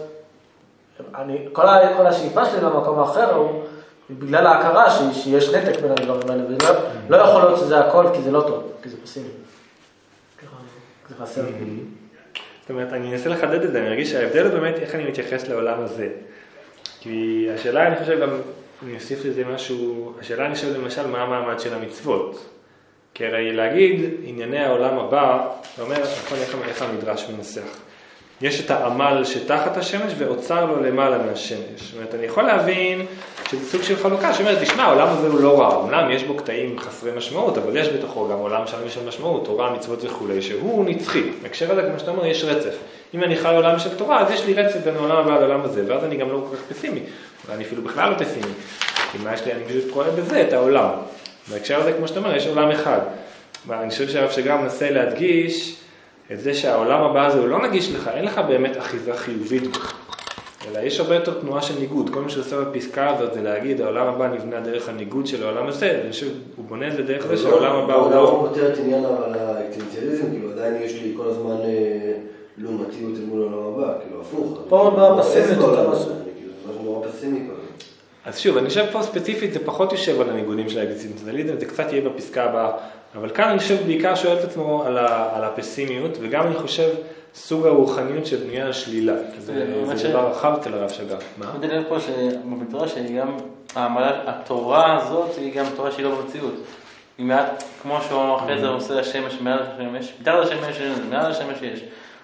כל השאיפה שלי למקום האחר הוא בגלל ההכרה שיש נתק בין הדברים האלה, ולא יכול להיות שזה הכל כי זה לא טוב, כי זה פסימי. זה חסר. זאת אומרת, אני אנסה לחדד את זה, אני ארגיש שההבדל הוא באמת איך אני מתייחס לעולם הזה. כי השאלה, אני חושב גם, אני אוסיף לזה משהו, השאלה אני חושב למשל מה המעמד של המצוות. כי הרי להגיד ענייני העולם הבא, זה אומר, נכון, איך המדרש מנסח. יש את העמל שתחת השמש ואוצר לו למעלה מהשמש. זאת אומרת, אני יכול להבין שזה סוג של חלוקה, שאומרת, תשמע, העולם הזה הוא לא רע, אומנם יש בו קטעים חסרי משמעות, אבל יש בתוכו גם עולם שם יש משמעות, תורה, מצוות וכו', שהוא נצחי. בהקשר הזה, כמו שאתה אומר, יש רצף. אם אני חי עולם של תורה, אז יש לי רצף בין העולם הבא לעולם הזה, ואז אני גם לא כל כך פסימי, ואני אפילו בכלל לא פסימי. כי מה יש לי, אני פשוט רואה בזה את העולם. בהקשר הזה, כמו שאתה אומר, יש עולם אחד. אני חושב שהרב שגם מנסה להדגיש את זה שהעולם הבא הזה הוא לא נגיש לך, אין לך באמת אחיזה חיובית, אלא יש הרבה יותר תנועה של ניגוד. כל מה שעושה בפסקה הזאת זה להגיד, העולם הבא נבנה דרך הניגוד של העולם הזה, אני חושב, הוא בונה את זה דרך זה שהעולם הבא הוא לא... הוא פותר את עניין אבל האקסטנציאליזם, כאילו עדיין יש לי כל הזמן לעומתיות מול העולם הבא, כאילו הפוך. פה הבא פסימית אותה משהו. כאילו זה משהו נורא פסימי כבר. אז שוב, אני חושב פה ספציפית, זה פחות יושב על הניגודים של האקסטנציאליזם, זה קצת יהיה בפסקה הבאה, אבל כאן אני חושב בעיקר שואל את עצמו על, ה, על הפסימיות, וגם אני חושב סוג הרוחניות של בנייה השלילה, זה, זה דבר רחב אצל הרב שגר. מה? אני מדבר פה שבמדרש שהיא גם, התורה הזאת היא גם תורה שהיא לא במציאות. היא מעט, כמו שהוא אחרי זה עושה השמש מעל השמש, מתחת השמש, מעל השמש יש.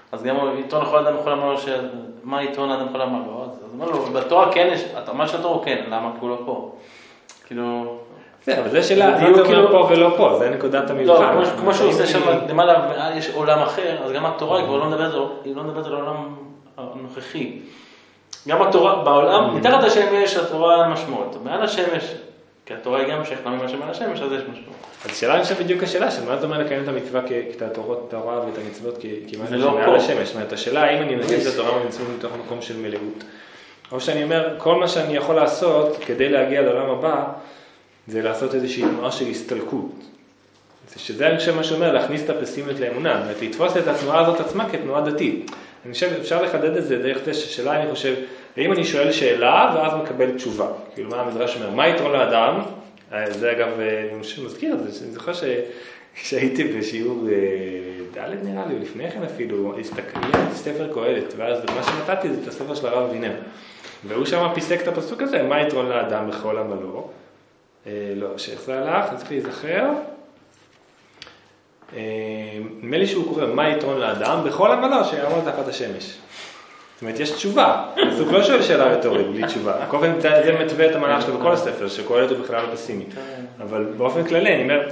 אז גם עיתון לכל אדם יכול לומר לו, מה עיתון אדם יכול לומר לו? אז אומר לו, בתורה כן יש, מה של התורה הוא כן, למה כי הוא לא פה? כאילו... זה, אבל זה שאלה, זה אומר פה ולא פה, זה נקודת המבחן. לא, כמו שהוא עושה שם, למעלה יש עולם אחר, אז גם התורה היא כבר לא מדברת על העולם הנוכחי. גם התורה, בעולם, מתחת השמש התורה משמעות, מעל השמש, כי התורה היא גם המשך, למה מה שמעל השמש, אז יש משמעות. אז השאלה אני חושב בדיוק השאלה, של מה זאת אומרת לקיים את המצווה, את התורה ואת המצוות כמעט שמעל השמש. זאת אומרת, השאלה האם אני מנגן את התורה ומצוות מתוך מקום של מלאות. או שאני אומר, כל מה שאני יכול לעשות כדי להגיע לעולם הבא, זה לעשות איזושהי תנועה של הסתלקות. שזה אני חושב מה שאומר, להכניס את הפסימיות לאמונה, לתפוס את התנועה הזאת עצמה כתנועה דתית. אני חושב, אפשר לחדד את זה דרך זה ששאלה, אני חושב, האם אני שואל שאלה ואז מקבל תשובה. כאילו, מה המדרש אומר? מה יתרון לאדם? זה אגב, אני מזכיר את זה, אני זוכר שהייתי בשיעור ד' נראה לי, לפני כן אפילו, הסתכלי על ספר קהלת, ואז מה שנתתי זה את הספר של הרב אבינר. והוא שם פיסק את הפסוק הזה, מה יתרון לאדם בכל עמלו? לא, שאיך זה הלך, אני צריך להיזכר. נדמה לי שהוא קורא, מה יתרון לאדם בכל עמלו שיעמוד תחת השמש. זאת אומרת, יש תשובה. אז הוא לא שואל שאלה רטורית, בלי תשובה. כל פעם זה מתווה את המהלך שלו בכל הספר, שקהלת הוא בכלל לא פסימי. אבל באופן כללי, אני אומר,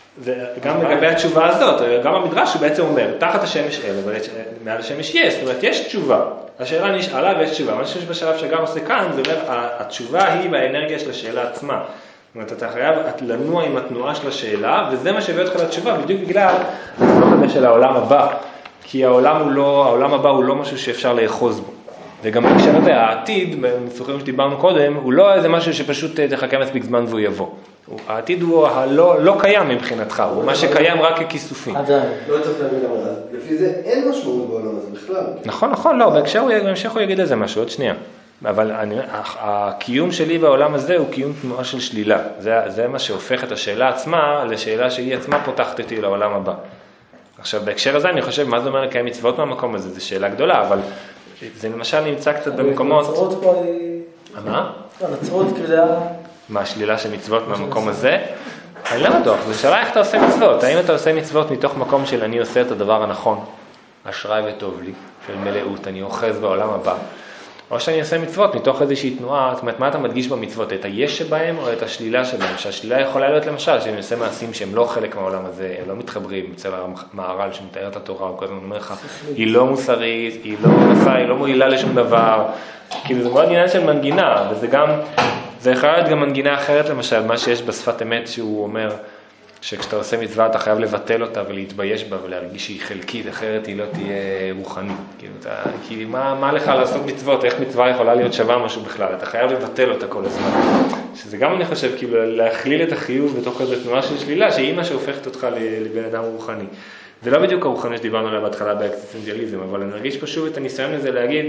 גם לגבי התשובה הזאת, גם המדרש הוא בעצם אומר, תחת השמש אין, אבל מעל השמש יש. זאת אומרת, יש תשובה. השאלה נשאלה ויש תשובה. מה שיש בשלב שגם עושה כאן, זה אומר, התשובה היא באנרגיה של השאלה עצמה. זאת אומרת, אתה חייב לנוע עם התנועה של השאלה, וזה מה שהביא אותך לתשובה, בדיוק בגלל הסוף הזה של העולם הבא. כי העולם, הוא לא, העולם הבא הוא לא משהו שאפשר לאחוז בו. וגם בהקשר הזה, העתיד, בניסוחים שדיברנו קודם, הוא לא איזה משהו שפשוט תחכה מספיק זמן והוא יבוא. העתיד הוא הלא, לא קיים מבחינתך, הוא מה שקיים רק ככיסופים. עדיין. לא צריך להגיד למה, לפי זה אין משמעות בעולם הזה בכלל. נכון, נכון, לא, בהמשך הוא יגיד איזה משהו, עוד שנייה. אבל אני, הקיום שלי בעולם הזה הוא קיום תנועה של שלילה. זה, זה מה שהופך את השאלה עצמה לשאלה שהיא עצמה פותחת אותי לעולם הבא. עכשיו, בהקשר הזה אני חושב, מה זה אומר לקיים מצוות מהמקום הזה? זו שאלה גדולה, אבל זה למשל נמצא קצת במקומות... הנצרות פה היא... מה? הנצרות כאילו זה היה... מה, השלילה של מצוות מהמקום הזה? אני לא בטוח, זו שאלה איך אתה עושה מצוות. האם אתה עושה מצוות מתוך מקום של אני עושה את הדבר הנכון, אשראי וטוב לי, של מלאות, אני אוחז בעולם הבא, או שאני אעשה מצוות מתוך איזושהי תנועה, זאת אומרת, מה אתה מדגיש במצוות? את היש שבהם או את השלילה שבהם? שהשלילה יכולה להיות למשל, שאני עושה מעשים שהם לא חלק מהעולם הזה, הם לא מתחברים, אצל המהר"ל שמתאר את התורה, הוא כל הזמן אומר לך, היא לא מוסרית, היא לא מנסה, היא לא מועילה לשום דבר, כאילו זה מאוד עניין של מנגינה, וזה גם, זה יכול להיות גם מנגינה אחרת למשל, מה שיש בשפת אמת שהוא אומר, שכשאתה עושה מצווה אתה חייב לבטל אותה ולהתבייש בה ולהרגיש שהיא חלקית, אחרת היא לא תהיה רוחנית. כאילו, אתה, כי מה, מה לך לעשות מצוות? איך מצווה יכולה להיות שווה משהו בכלל? אתה חייב לבטל אותה כל הזמן. שזה גם אני חושב, כאילו, להכליל את החיוב בתוך איזו תנועה של שלילה, שהיא מה שהופכת אותך לבן אדם רוחני. זה לא בדיוק הרוחני שדיברנו עליה בהתחלה באקזיסטנציאליזם, אבל אני מרגיש פשוט את הניסיון הזה להגיד,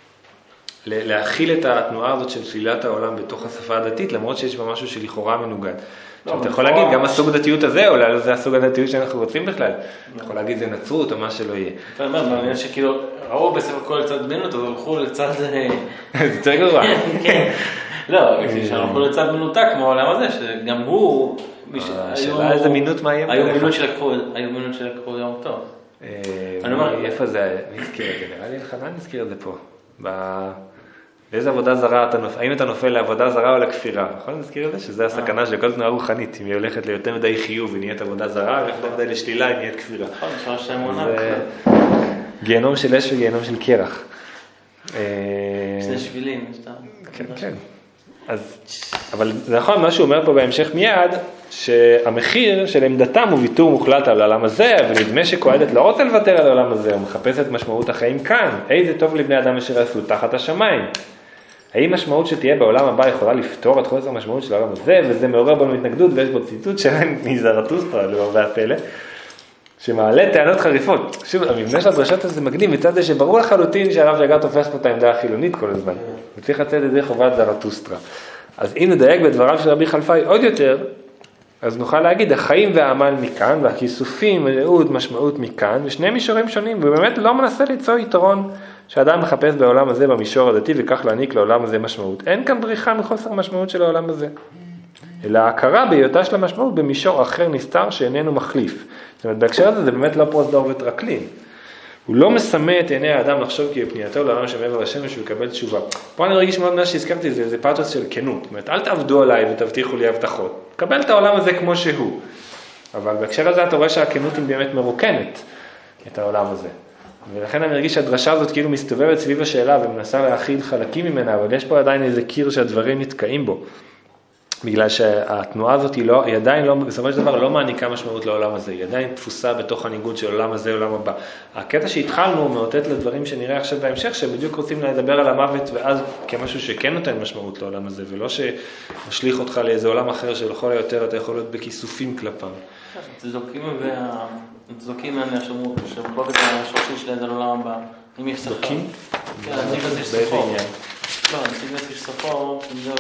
להכיל את התנועה הזאת של שלילת העולם בתוך השפה הדתית, למרות שיש בה משהו שלכאורה מנוגד. עכשיו, אתה יכול להגיד, גם הסוג הדתיות הזה, אולי זה הסוג הדתיות שאנחנו רוצים בכלל. אתה יכול להגיד, זה נצרות או מה שלא יהיה. אתה אומר, מעניין שכאילו, ראו בספר כל צד בנות, אז הלכו לצד... זה יותר גרוע. כן. לא, כשהלכו לצד מנותק מהעולם הזה, שגם הוא... השאלה איזה מינות מה יהיה. היו מינות שלקחו יום טוב. אני אומר, איפה זה? אני אזכיר את זה, נראה לי חנן נזכיר את זה פה. באיזה עבודה זרה אתה נופל, האם אתה נופל לעבודה זרה או לכפירה? יכול להזכיר את זה? שזה הסכנה של כל תנועה רוחנית, אם היא הולכת ליותר מדי חיוב ונהיית עבודה זרה, ויותר מדי לשלילה, היא נהיית כפירה. נכון, שלוש שאמונה. גיהנום של אש וגיהנום של קרח. שני שבילים, כן, כן. אבל זה נכון, מה שהוא אומר פה בהמשך מיד, שהמחיר של עמדתם הוא ויתור מוחלט על העולם הזה, ונדמה שקהלת לא רוצה לוותר על העולם הזה, הוא מחפש את משמעות החיים כאן. איזה טוב לבני אדם אשר עשו תחת השמיים. האם משמעות שתהיה בעולם הבא יכולה לפתור את חוסר המשמעות של העולם הזה, וזה מעורר בנו התנגדות, ויש בו ציטוט שלהם מזרטוסטרה, למרבה הפלא, שמעלה טענות חריפות. שוב, המבנה של הדרשות הזה מגניב, מצד זה שברור לחלוטין שהרב שג"ר תופס פה את העמדה החילונית כל הזמן. הוא צריך לצאת את זה חובת זרטוסטרה. אז אם נדייק בדבריו של רבי חלפאי עוד יותר, אז נוכל להגיד, החיים והעמל מכאן, והכיסופים, מלאות, משמעות מכאן, ושני מישורים שונים, ובאמת לא מנסה ליצור יתרון שאדם מחפש בעולם הזה במישור הדתי, וכך להעניק לעולם הזה משמעות. אין כאן בריחה מחוסר משמעות של העולם הזה. אלא ההכרה בהיותה של המשמעות במישור אחר נסתר שאיננו מחליף. זאת אומרת, בהקשר הזה זה באמת לא פרוזדור וטרקלין. הוא לא מסמא את עיני האדם לחשוב כי פנייתו לעולם שמעבר לשמש הוא יקבל תשובה. פה אני רגיש מאוד מה שהזכרתי, זה, זה פאתוס של כנות. זאת אומרת, אל תעבדו עליי ותבטיחו לי הבטחות. קבל את העולם הזה כמו שהוא. אבל בהקשר הזה אתה רואה שהכנות היא באמת מרוקנת את העולם הזה. ולכן אני מרגיש שהדרשה הזאת כאילו מסתובבת סביב השאלה ומנסה להכיל חלקים ממנה, אבל יש פה עדיין איזה קיר שהדברים נתקעים בו. בגלל שהתנועה הזאת היא, לא, היא עדיין לא, בסופו של דבר לא מעניקה משמעות לעולם הזה, היא עדיין תפוסה בתוך הניגוד של עולם הזה, עולם הבא. הקטע שהתחלנו מאותת לדברים שנראה עכשיו בהמשך, שבדיוק רוצים לדבר על המוות ואז כמשהו שכן נותן משמעות לעולם הזה, ולא שמשליך אותך לאיזה עולם אחר שלכל היותר אתה יכול להיות בכיסופים כלפם. הצדוקים והצדוקים האלה שאמרו, שבחוק את השורשים שלהם זה לעולם הבא, אם יש שכר. צדוקים? כן, אני חושב שיש שכר. לא, אני חושב שיש שכר, שזה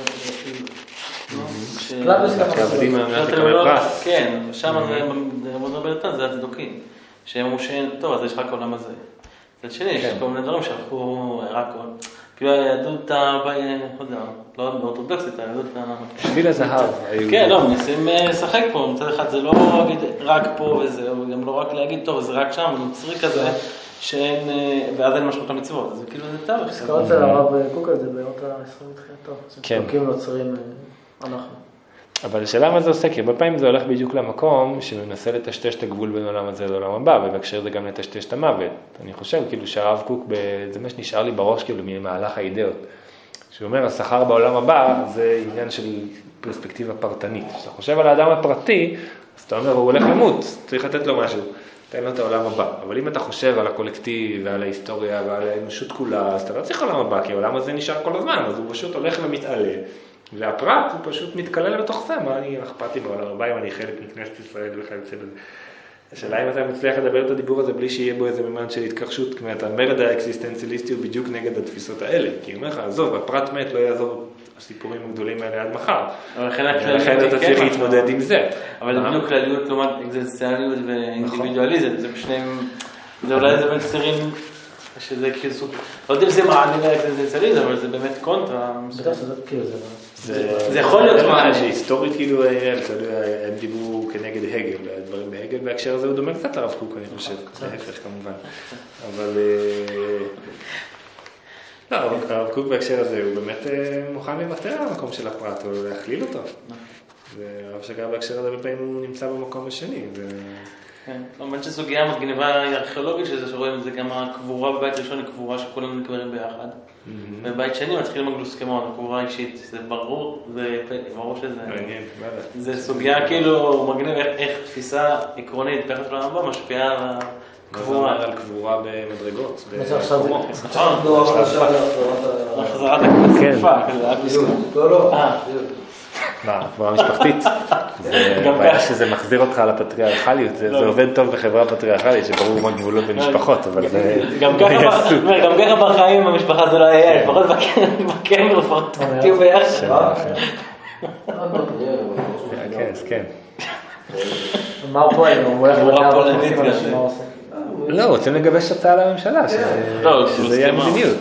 כן, שם זה הצדוקים, שהם אמרו שאין, טוב, אז יש רק עולם הזה. זה שני, יש כל מיני דברים שהלכו רק עולם. כאילו היהדות, לא באורתודוקסית, היהדות... שביל הזהב. כן, לא, מנסים לשחק פה, מצד אחד זה לא להגיד רק פה וזה, גם לא רק להגיד, טוב, זה רק שם, נוצרי כזה, שאין, ואז אין משמעות המצוות, זה כאילו זה טוב. הזכרת של הרב קוק על זה באות ה-עשרים ותחילתו, צדוקים נוצרים אנחנו. אבל השאלה מה זה עושה, כי הרבה פעמים זה הולך בדיוק למקום שמנסה לטשטש את הגבול בין עולם הזה לעולם הבא, ובהקשר זה גם לטשטש את המוות. אני חושב כאילו שהרב קוק, זה מה שנשאר לי בראש כאילו ממהלך האידאות. שהוא אומר, השכר בעולם הבא זה עניין של פרספקטיבה פרטנית. כשאתה חושב על האדם הפרטי, אז אתה אומר, הוא הולך למות, צריך לתת לו משהו, תן לו את העולם הבא. אבל אם אתה חושב על הקולקטיב ועל ההיסטוריה ועל האנושות כולה, אז אתה לא צריך עולם הבא, כי העולם הזה נשאר כל הזמן, אז הוא פשוט הולך ומתעלה. והפרט הוא פשוט מתקלל בתוך זה, מה אני אכפתי בעולם הבא אם אני חלק מכנסת ישראל וכיוצא בזה. השאלה אם אתה מצליח לדבר את הדיבור הזה בלי שיהיה בו איזה ממד של התכחשות, כלומר, המרד האקסיסטנציאליסטי הוא בדיוק נגד התפיסות האלה, כי הוא אומר לך, עזוב, הפרט מת לא יעזוב הסיפורים הגדולים האלה עד מחר. ולכן אתה צריך להתמודד עם זה. אבל בדיוק כלליות, לעומת אקזיסטנציאליות ואינדיבידואליזם, זה בשניהם, זה אולי זה בין סתירים, שזה כאילו סוג, לא יודע אם זה מעניין לאקזיסטנציאליזם, אבל זה באמת קונטרה. זה יכול להיות מעניין. שהיסטורית כאילו, הם דיברו כנגד הגל, הדברים בהגל, בהקשר הזה הוא דומה קצת לרב קוק, אני חושב, להפך כמובן. אבל, לא, הרב קוק בהקשר הזה הוא באמת מוכן לוותר על המקום של הפרט, או להכליל אותו. והרב שגר בהקשר הזה בפעמים הוא נמצא במקום השני. כן, באמת שסוגיה מגניבה ארכיאולוגית שזה שרואים את זה גם הקבורה בבית ראשון היא קבורה שכולם נקברים ביחד. בבית שני מתחילים הגלוסקמון, הקבורה אישית, זה ברור, זה ברור שזה... מעניין, זה סוגיה כאילו מגניב איך תפיסה עקרונית ביחס לעולם הבא משפיעה על הקבורה. מה זה אומר על קבורה במדרגות? החזרת הכספה. לא, לא. מה, קבורה משפחתית? זה בעיה שזה מחזיר אותך לפטריארכליות, זה עובד טוב בחברה פטריארכלית, שברור מה גבולות במשפחות, אבל זה... גם ככה בחיים במשפחה זה לא היה, לפחות בקמר לפחות תהיו ביחד. כן, כן. מה פה היום? הוא הולך פולנית גם. לא, רוצים לגבש הצעה לממשלה, שזה יהיה מדיניות.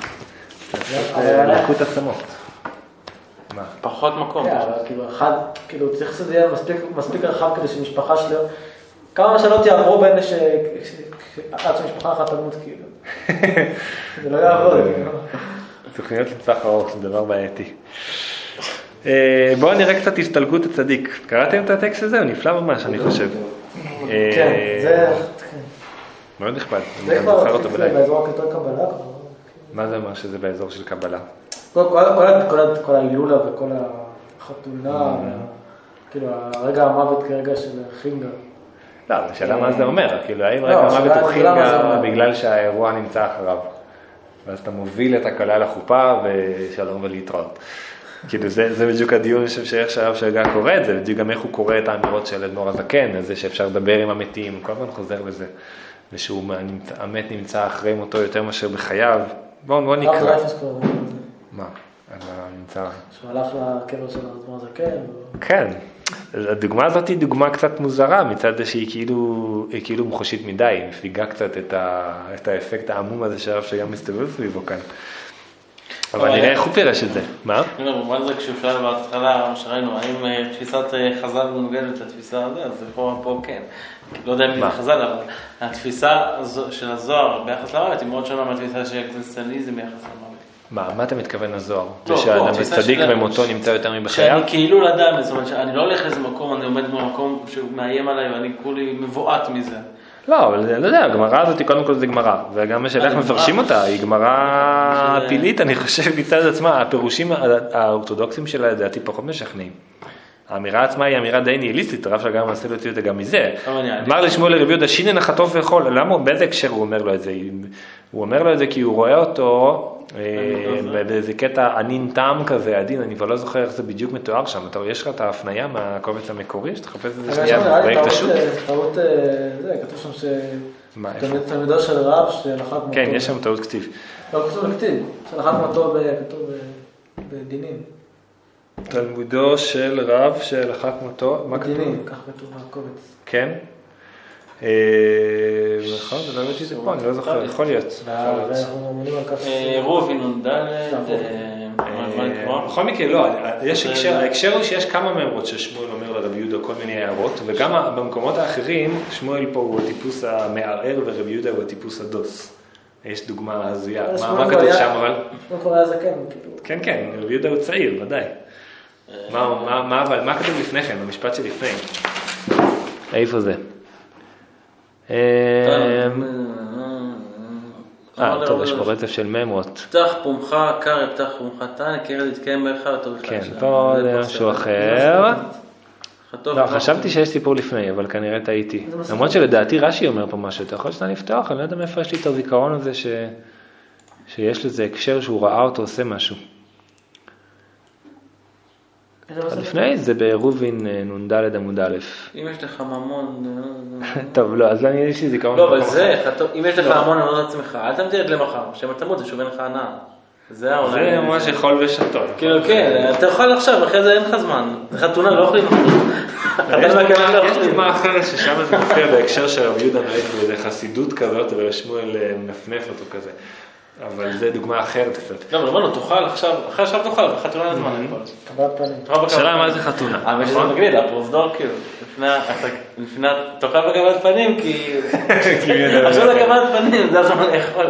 להקות עצמות. מה? פחות מקום. כן, אבל כאילו אחד, כאילו צריך שזה יהיה מספיק רחב כדי שמשפחה שלו, כמה משלות יעברו בין ש... עד שמשפחה אחת תמות כאילו. זה לא יעבור. תוכניות לטווח ארוך, זה דבר בעייתי. בואו נראה קצת הסתלקות הצדיק. קראתם את הטקסט הזה? הוא נפלא ממש, אני חושב. כן, זה... מאוד נכבד. זה כבר באזור הכתוב קבלה. מה זה אומר שזה באזור של קבלה? כל ההילולה וכל החתונה, כאילו הרגע המוות כרגע של חינגה. לא, השאלה מה זה אומר, כאילו האם רגע המוות הוא חינגה בגלל שהאירוע נמצא אחריו. ואז אתה מוביל את הקלה לחופה ושלום ולהתראות. כאילו זה בדיוק הדיון שאיך שהרב שגר קורא את זה, בדיוק גם איך הוא קורא את האמירות של אדמו"ר הזקן, זה שאפשר לדבר עם המתים, כל הזמן חוזר לזה. ושהוא המת נמצא אחרי מותו יותר מאשר בחייו. בואו נקרא. מה? נמצא... שהוא הלך לקבר של אדמו"ר הזקן. כן. הדוגמה הזאת היא דוגמה קצת מוזרה, מצד זה שהיא כאילו, היא כאילו מוחשית מדי, היא מפיגה קצת את, ה, את האפקט העמום הזה שהרב שגם מסתובב סביבו כאן. אבל נראה איך הוא פירש את זה. מה? במובן זה כשהוא שאל בהתחלה, שראינו, האם תפיסת חז"ל מנוגדת לתפיסה הזאת, אז פה כן. לא יודע אם זה חז"ל, אבל התפיסה של הזוהר ביחס למוות היא מאוד שונה מהתפיסה של האקזיסטנציאליזם ביחס למוות. מה, מה אתה מתכוון לזוהר? זה שהאדם בצדיק במותו נמצא יותר מבחייו? שאני כאילו לדעת, זאת אומרת שאני לא הולך לאיזה מקום, אני עומד במקום שהוא מאיים עליי ואני כולי מבועת מזה. לא, אבל אני לא יודע, הגמרא הזאת קודם כל זה גמרא, וגם שאלה מפרשים אותה, היא גמרא פילית, אני חושב מצד עצמה, הפירושים האורתודוקסים שלה לדעתי פחות משכנעים. האמירה עצמה היא אמירה די ניהיליסטית, הרב שגם מנסה להוציא אותה גם מזה. אמר לשמואל לרבי יהודה, שינן החטוף ואכול, למה, באיזה הקשר הוא אומר לו את זה? הוא אומר לו את זה כי הוא רואה אותו באיזה קטע ענין טעם כזה, עדין, אני כבר לא זוכר איך זה בדיוק מתואר שם, יש לך את ההפניה מהקובץ המקורי, שתחפש את זה שנייה בפרויקט השו"ת? טעות, זה, כתוב שם שתלמידו של רב שלחק מותו. כן, יש שם טעות כתיב. לא כתוב לכתיב, שלחק מותו בדינים. תלמידו של רב שלחק מותו, מה כתוב? בדינים, כך כתוב מהקובץ. כן? נכון, זה לא הבאתי את זה פה, אני לא זוכר, יכול להיות. ואנחנו מאמינים על כך. רובין נונדל, בכל מקרה לא, יש הקשר, ההקשר הוא שיש כמה מאמרות ששמואל אומר לרבי יהודה כל מיני הערות, וגם במקומות האחרים, שמואל פה הוא הטיפוס המערער ורבי יהודה הוא הטיפוס הדוס. יש דוגמה הזויה, מה כתוב שם אבל? שמואל כבר היה זקן. כן, כן, רבי יהודה הוא צעיר, ודאי. מה כתוב לפני כן, במשפט שלפני? איפה זה? אה, טוב, יש פה רצף של ממרות. פתח פומך, קרא, פתח פומך, תן, קרא להתקיים בערך אותו בכלל. כן, פה זה משהו אחר. לא, חשבתי שיש סיפור לפני, אבל כנראה טעיתי. למרות שלדעתי רש"י אומר פה משהו, אתה יכול שאתה לפתוח, אני לא יודע מאיפה יש לי את הזיכרון הזה שיש לזה הקשר שהוא ראה אותו עושה משהו. לפני זה ברובין נונדלת עמוד א'. אם יש לך ממון... טוב, לא, אז אני יש לי זיכרון. לא, אבל זה, אם יש לך המון אמונות עצמך, אל תמתיר את למחר, שמא תמות זה שובה לך הנאה. זה ממש יכול ושתות. כאילו, כן, אתה יכול עכשיו, אחרי זה אין לך זמן. חתונה לא יכולים יש דוגמה אחרת ששם זה מופיע בהקשר של רבי יהודה נוהג באיזה חסידות כזאת, ושמואל מנפנף אותו כזה. אבל זה דוגמה אחרת קצת. לא, אבל אמרנו, תאכל עכשיו, אחרי עכשיו תאכל, בחתונה לזמן. קבלת פנים. שאלה מה זה חתונה? אבל שזה מגניב, הפרוזדור כאילו, לפני, תאכל בקבלת פנים, כי... עכשיו זה קבלת פנים, זה הזמן לאכול.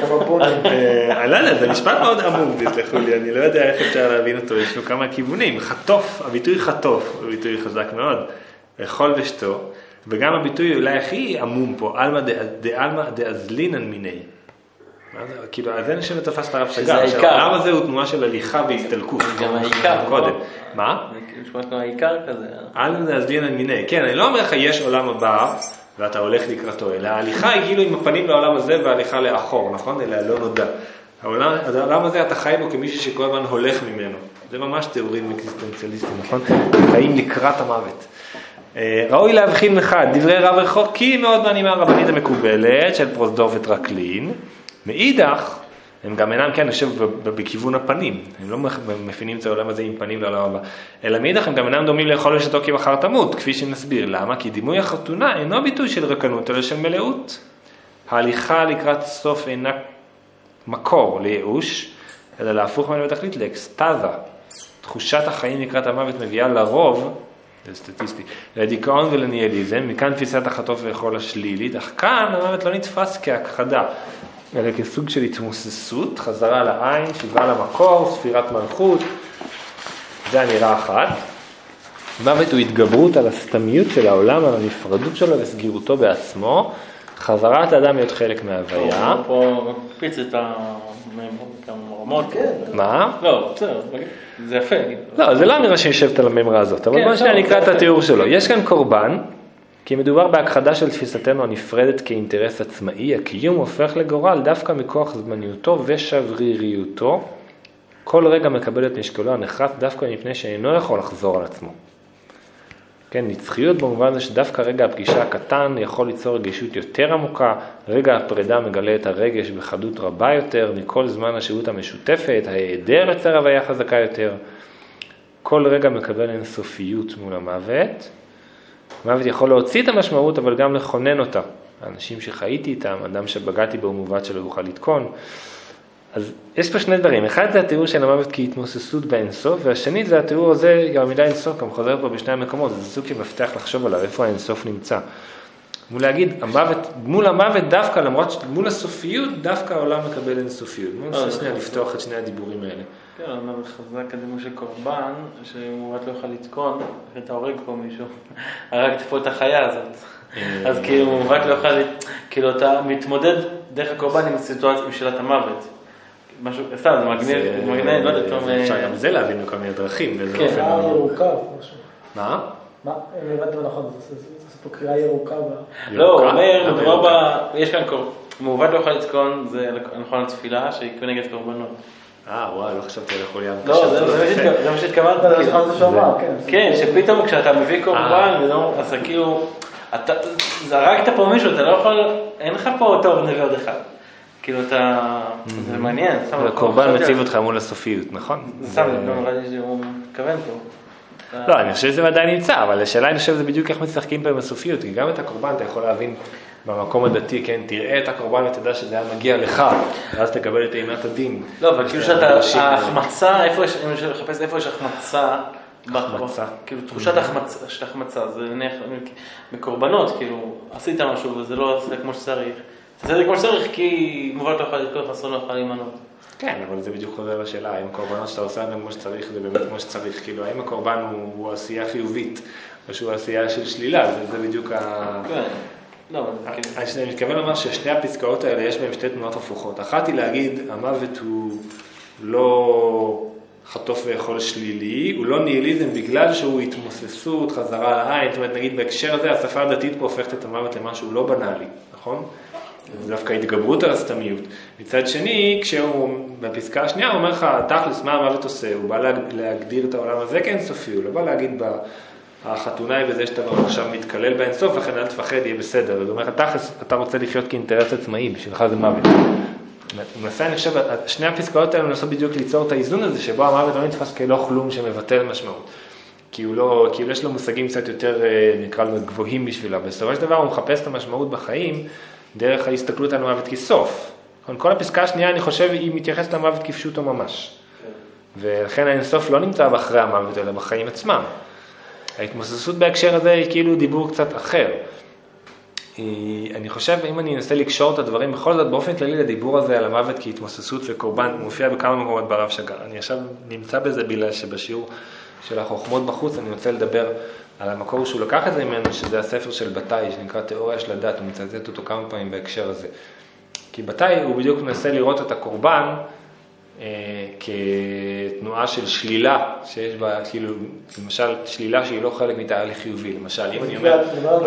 אני לא יודע, זה משפט מאוד עמום, תסלחו לי, אני לא יודע איך אפשר להבין אותו, יש לו כמה כיוונים. חטוף, הביטוי חטוף, הוא ביטוי חזק מאוד, לאכול ושתו, וגם הביטוי אולי הכי עמום פה, דאלמה דאזלינן מיני. כאילו, אז אין שם תפס את הרב שגר, שהעולם הזה הוא תנועה של הליכה והסתלקות. גם העיקר. קודם. מה? נשמע כמו העיקר כזה. אלמה דאזלינן מיני. כן, אני לא אומר לך יש עולם הבא, ואתה הולך לקראתו, אלא ההליכה היא כאילו עם הפנים לעולם הזה, וההליכה לאחור, נכון? אלא לא נודע. העולם הזה אתה חי בו כמישהו שכל הזמן הולך ממנו. זה ממש תיאורים אקזיסטנציאליסטיים, נכון? חיים לקראת המוות. ראוי להבחין מחד, דברי רב רחוקים מאוד מהנימה הרבנית המקובלת של פרוזדור וטרקלין. מאידך, הם גם אינם, כן, יושב בכיוון הפנים, הם לא מפינים את העולם הזה עם פנים לעולם הבא, אלא מאידך הם גם אינם דומים לאכול ושתו כי מחר תמות, כפי שנסביר. למה? כי דימוי החתונה אינו ביטוי של רקנות, אלא של מלאות. ההליכה לקראת סוף אינה מקור לייאוש, אלא להפוך ממנו בתכלית לאקסטזה. תחושת החיים לקראת המוות מביאה לרוב, זה סטטיסטי, לדיכאון ולניאליזם, מכאן תפיסת החטוף ואכול השלילית, אך כאן המוות לא נתפס כהכחדה, אלא כסוג של התמוססות, חזרה לעין, שיבה למקור, ספירת מלכות, זה אמירה אחת. מוות הוא התגברות על הסתמיות של העולם, על הנפרדות שלו וסגירותו בעצמו, חזרת האדם להיות חלק מההוויה. פה פיץ את המרמות. מה? לא, בסדר, זה יפה. לא, זה לא אמירה שיושבת על הממרה הזאת, אבל בוא נשאר נקרא את התיאור שלו. יש כאן קורבן, כי מדובר בהכחדה של תפיסתנו הנפרדת כאינטרס עצמאי, הקיום הופך לגורל דווקא מכוח זמניותו ושבריריותו, כל רגע מקבל את משקלו הנחרץ דווקא מפני שאינו יכול לחזור על עצמו. כן, נצחיות במובן זה שדווקא רגע הפגישה הקטן יכול ליצור רגישות יותר עמוקה, רגע הפרידה מגלה את הרגש בחדות רבה יותר, מכל זמן השהות המשותפת, ההיעדר יצר הוויה חזקה יותר, כל רגע מקבל אינסופיות מול המוות, מוות יכול להוציא את המשמעות, אבל גם לכונן אותה. האנשים שחייתי איתם, אדם שבגעתי בו מובד שלא יוכל לתקון. אז יש פה שני דברים, אחד זה התיאור של המוות כהתמוססות באינסוף, והשני זה התיאור הזה, גם המילה אינסוף, גם חוזר פה בשני המקומות, זה סוג שמפתח לחשוב עליו, איפה האינסוף נמצא. מול להגיד, המוות, מול המוות דווקא, למרות שמול הסופיות, דווקא העולם מקבל אינסופיות. בואו ננסה שנייה לפתוח את שני הדיבורים האלה. כן, אני חזק הדימוי של קורבן, שהוא רק לא יכול לתקון, ואתה הורג פה מישהו, הרגת פה את החיה הזאת. אז כאילו, הוא רק לא יכול, כאילו, אתה מתמודד דרך הקורבן עם הסיטואציה, עם שאלת המוות. משהו, סתם, זה מגניב, מגניב, לא יודעת, טוב. אפשר גם זה להבין מכל מיני דרכים. כן, קריאה ירוקה, משהו. מה? מה? אם הבנתם נכון, זה פה קריאה ירוקה. לא, הוא אומר, מדובר ב... יש כאן קורבן, מעובד לא יכול לתקון, זה נכון לתפילה, שהיא כנגד קורבנות. אה, וואי, לא חשבתי על החוליה. לא, זה מה שהתכוונת. זה שאמר, כן. כן, שפתאום כשאתה מביא קורבן, אז כאילו, זרקת פה מישהו, אתה לא יכול, אין לך פה טוב נביא עוד אחד. כאילו אתה, זה מעניין. הקורבן מציב אותך מול הסופיות, נכון? זה סתם, לא נראה לי שהוא מכוון פה. לא, אני חושב שזה עדיין נמצא, אבל השאלה אני חושב זה בדיוק איך משחקים פה עם הסופיות, כי גם את הקורבן אתה יכול להבין במקום הדתי, כן, תראה את הקורבן ותדע שזה היה מגיע לך, ואז תקבל את אימת הדין. לא, אבל כאילו שאתה, ההחמצה, איפה יש, אם אני מחפש איפה יש החמצה, החמצה. כאילו תחושת החמצה, של החמצה, זה נניח, בקורבנות, כאילו, עשית משהו וזה לא עשית כמו שצריך. זה זה כמו שצריך כי מובן לא יכול לתקול חסרון, לא יכול להימנות. כן, אבל זה בדיוק חוזר לשאלה, האם הקורבנות שאתה עושה גם כמו שצריך, זה באמת כמו שצריך, כאילו, האם הקורבן הוא, הוא עשייה חיובית, או שהוא עשייה של שלילה, זה, זה בדיוק ה... כן, לא, אני מתכוון לומר ששתי הפסקאות האלה יש בהם שתי תנועות הפוכות. אחת היא להגיד, המוות הוא לא חטוף ויכול שלילי, הוא לא ניהיליזם בגלל שהוא התמוססות, חזרה לעין, זאת אומרת, נגיד בהקשר הזה, השפה הדתית פה הופכת את המוות למשהו לא בנאלי, נכון? זה דווקא התגברות על הסתמיות. מצד שני, כשהוא, בפסקה השנייה, הוא אומר לך, תכלס, מה המוות עושה? הוא בא להגדיר את העולם הזה כאינסופי, הוא לא בא להגיד, החתונה היא בזה שאתה עכשיו מתקלל באינסוף, לכן אל תפחד, יהיה בסדר. זאת אומרת, תכלס, אתה רוצה לחיות כאינטרס עצמאי, בשבילך זה מוות. למעשה, אני חושב, שני הפסקאות האלה מנסות בדיוק ליצור את האיזון הזה, שבו המוות לא נתפס כלא כלום שמבטל משמעות. כי הוא לא, כי יש לו מושגים קצת יותר, נקרא לו, גבוהים בשבילה. בסופו של דבר, הוא מחפש את המשמעות בחיים, דרך ההסתכלות על מוות כסוף. כל הפסקה השנייה, אני חושב, היא מתייחסת למוות כפשוטו ממש. ולכן האינסוף לא נמצא באחרי המוות, אלא בחיים עצמם. ההתמוססות בהקשר הזה היא כאילו דיבור קצת אחר. אני חושב, אם אני אנסה לקשור את הדברים, בכל זאת, באופן כללי לדיבור הזה על המוות כהתמוססות וקורבן, הוא מופיע בכמה מקומות ברב שג"ר. אני עכשיו נמצא בזה בגלל שבשיעור של החוכמות בחוץ, אני רוצה לדבר על המקור שהוא לקח את זה ממנו, שזה הספר של בתאי, שנקרא תיאוריה של הדת, הוא מצטט אותו כמה פעמים בהקשר הזה. כי בתאי הוא בדיוק מנסה לראות את הקורבן אה, כתנועה של שלילה, שיש בה, כאילו, למשל, שלילה שהיא לא חלק מתהליך חיובי. למשל, אם אני אומר...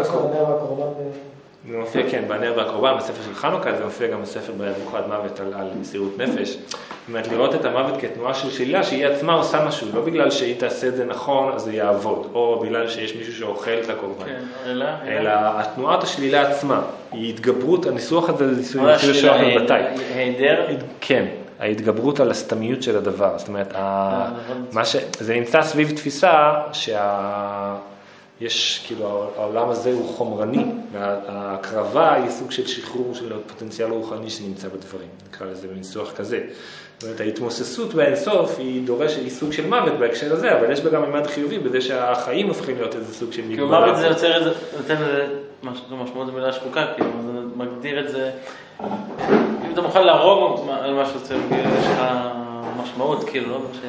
זה מופיע, כן, בנר והקורבן, בספר של חנוכה, זה מופיע גם בספר במאוחד מוות על, על מסירות נפש. זאת אומרת, לראות את המוות כתנועה של שלילה, שהיא עצמה עושה משהו, לא בגלל שהיא תעשה את זה נכון, אז זה יעבוד, או בגלל שיש מישהו שאוכל את הקורבן. כן, אלא... אלא התנועת השלילה עצמה, היא התגברות, הניסוח הזה זה ניסוי אפילו שלך בבתי. היעדר? כן, ההתגברות על הסתמיות של הדבר. זאת אומרת, מה ש... זה נמצא סביב תפיסה שה... יש, כאילו, העולם הזה הוא חומרני, וההקרבה היא סוג של שחרור של הפוטנציאל הרוחני שנמצא בדברים, נקרא לזה בניסוח כזה. זאת אומרת, ההתמוססות באינסוף היא דורשת, היא סוג של מוות בהקשר הזה, אבל יש בה גם ממד חיובי בזה שהחיים הופכים להיות איזה סוג של מגבלה. כאילו מוות זה יוצר איזה, נותן איזה, משמעות במילה שחוקה, כאילו, זה מגדיר את זה, אם אתה מוכן להרוג על משהו, יש לך משמעות, כאילו, לא משהו.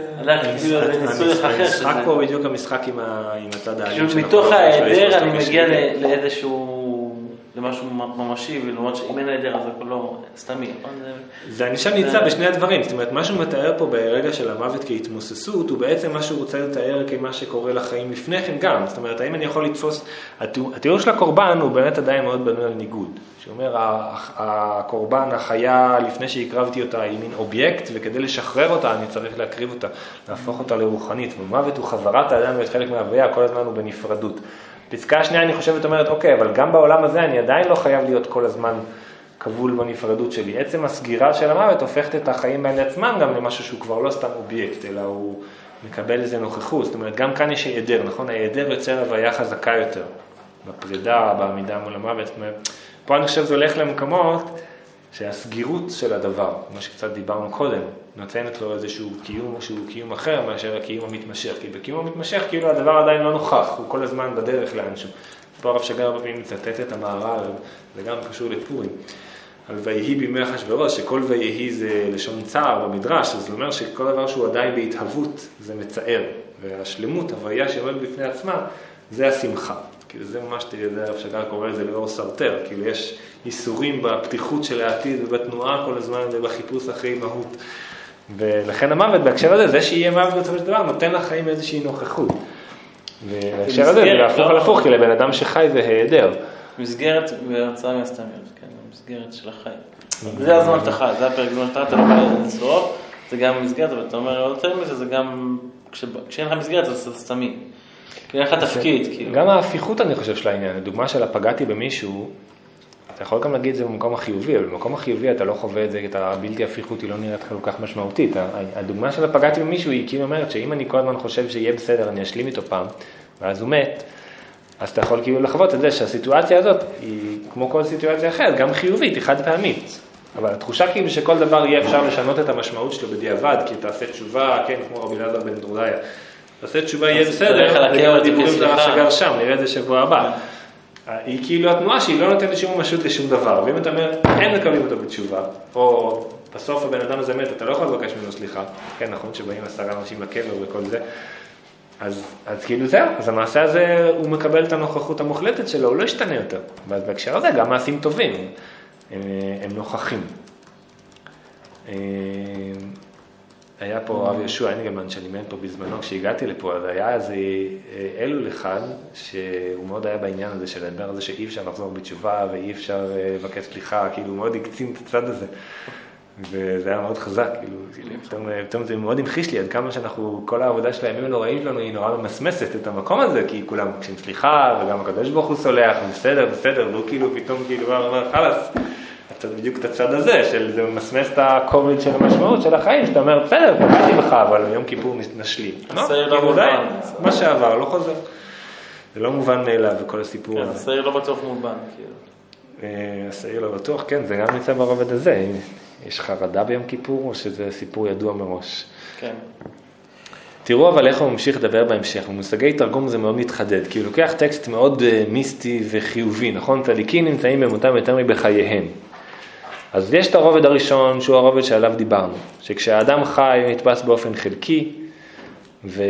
המשחק פה בדיוק המשחק עם הצד האלים. מתוך ההיעדר אני מגיע לאיזשהו, למשהו ממשי, ולמרות שאם אין ההיעדר אז הכל לא סתמי. זה אני שם נמצא בשני הדברים, זאת אומרת, מה שהוא מתאר פה ברגע של המוות כהתמוססות, הוא בעצם מה שהוא רוצה לתאר כמה שקורה לחיים לפני כן גם. זאת אומרת, האם אני יכול לתפוס, התיאור של הקורבן הוא באמת עדיין מאוד בנוי על ניגוד. שאומר, הקורבן, החיה, לפני שהקרבתי אותה, היא מין אובייקט, וכדי לשחרר אותה אני צריך להקריב אותה, להפוך אותה לרוחנית. ומוות הוא חזרת האדם ואת חלק מההוויה, כל הזמן הוא בנפרדות. פסקה השנייה אני חושבת אומרת, אוקיי, אבל גם בעולם הזה אני עדיין לא חייב להיות כל הזמן כבול בנפרדות שלי. עצם הסגירה של המוות הופכת את החיים האלה עצמם גם למשהו שהוא כבר לא סתם אובייקט, אלא הוא מקבל איזה נוכחות. זאת אומרת, גם כאן יש היעדר, נכון? היעדר יוצר הוויה חזקה יותר, בפרידה, בעמידה מול המוות. זאת אומרת, פה אני חושב זה הולך למקומות שהסגירות של הדבר, מה שקצת דיברנו קודם, נותנת לו איזשהו קיום שהוא קיום אחר מאשר הקיום המתמשך, כי בקיום המתמשך כאילו הדבר עדיין לא נוכח, הוא כל הזמן בדרך לאנשהו. פה הרב שגר הרבה פעמים מצטט את המהר"ל, זה גם קשור לפורים. על ויהי בימי אחשוורוש, שכל ויהי זה לשון צער במדרש, אז זה אומר שכל דבר שהוא עדיין בהתהוות זה מצער, והשלמות, הוויה שעומד בפני עצמה, זה השמחה. כאילו זה ממש, זה הרב שגר קורא לזה לאור סרטר, כאילו יש איסורים בפתיחות של העתיד ובתנועה כל הזמן ובחיפוש אחרי מהות. ולכן המוות בהקשר הזה, זה שיהיה מוות בסופו של דבר, נותן לחיים איזושהי נוכחות. ובהקשר הזה זה להפוך על הפוך, כי לבן אדם שחי זה היעדר. מסגרת והרצאה מהסתמיות, כן, המסגרת של החיים. זה הזמן שאתה חי, זה הפרק זמן שאתה לא בא לצרוף, זה גם מסגרת, אבל אתה אומר יותר מזה, זה גם, כשאין לך מסגרת זה סתמי. כי אין לך תפקיד, כאילו. גם ההפיכות אני חושב של העניין, הדוגמה של הפגעתי במישהו, אתה יכול גם להגיד את זה במקום החיובי, אבל במקום החיובי אתה לא חווה את זה, את הבלתי הפיכות היא לא נראית כל כך משמעותית. הדוגמה של הפגעתי במישהו היא כאילו אומרת שאם אני כל הזמן חושב שיהיה בסדר, אני אשלים איתו פעם, ואז הוא מת, אז אתה יכול כאילו לחוות את זה שהסיטואציה הזאת היא כמו כל סיטואציה אחרת, גם חיובית, היא חד פעמית. אבל התחושה כאילו שכל דבר יהיה אפשר לשנות את המשמעות שלו בדיעבד, כי תעשה תשובה, כן, כמו רבי אלעזר בן דרודיה. תעשה תשובה יהיה בסדר, זה גם הדיבורים של הרב שגר שם, נראה את זה שבוע הבא. היא כאילו התנועה שהיא לא נותנת שום משות לשום דבר, ואם אתה אומר, אין מקבלים אותו בתשובה, או בסוף הבן אדם הזה מת, אתה לא יכול לבקש ממנו סליחה, כן, נכון שבאים עשרה אנשים לקבר וכל זה, אז, אז כאילו זהו, אז המעשה הזה הוא מקבל את הנוכחות המוחלטת שלו, הוא לא ישתנה יותר, ואז בהקשר הזה גם מעשים טובים, הם, הם נוכחים. היה פה הרב ישוע אנגלמן שלימד פה בזמנו, כשהגעתי לפה, אז היה איזה אלול אחד, שהוא מאוד היה בעניין הזה של הדבר הזה שאי אפשר לחזור בתשובה, ואי אפשר לבקש סליחה, כאילו הוא מאוד הקצין את הצד הזה, וזה היה מאוד חזק, כאילו, פתאום, פתאום זה מאוד המחיש לי, עד כמה שאנחנו, כל העבודה של הימים הנוראים שלנו היא נורא ממסמסת את המקום הזה, כי כולם מבקשים סליחה, וגם הקדוש ברוך הוא סולח, בסדר, בסדר, והוא כאילו פתאום כאילו אומר, חלס, אתה בדיוק את הצד הזה, של זה ממסמס את הכובד של המשמעות של החיים, שאתה אומר, בסדר, פגעתי בך, אבל ביום כיפור נשלים. הסעיר לא מובן. מה שעבר, לא חוזר. זה לא מובן מאליו, וכל הסיפור הזה. הסעיר לא בטוח מובן, כאילו. הסעיר לא בטוח, כן, זה גם נמצא ברובד הזה. יש חרדה ביום כיפור, או שזה סיפור ידוע מראש? כן. תראו אבל איך הוא ממשיך לדבר בהמשך, במושגי תרגום זה מאוד מתחדד, כי הוא לוקח טקסט מאוד מיסטי וחיובי, נכון? צדיקים נמצאים במותם יותר מבחייהם. אז יש את הרובד הראשון, שהוא הרובד שעליו דיברנו, שכשהאדם חי נתפס באופן חלקי, ו...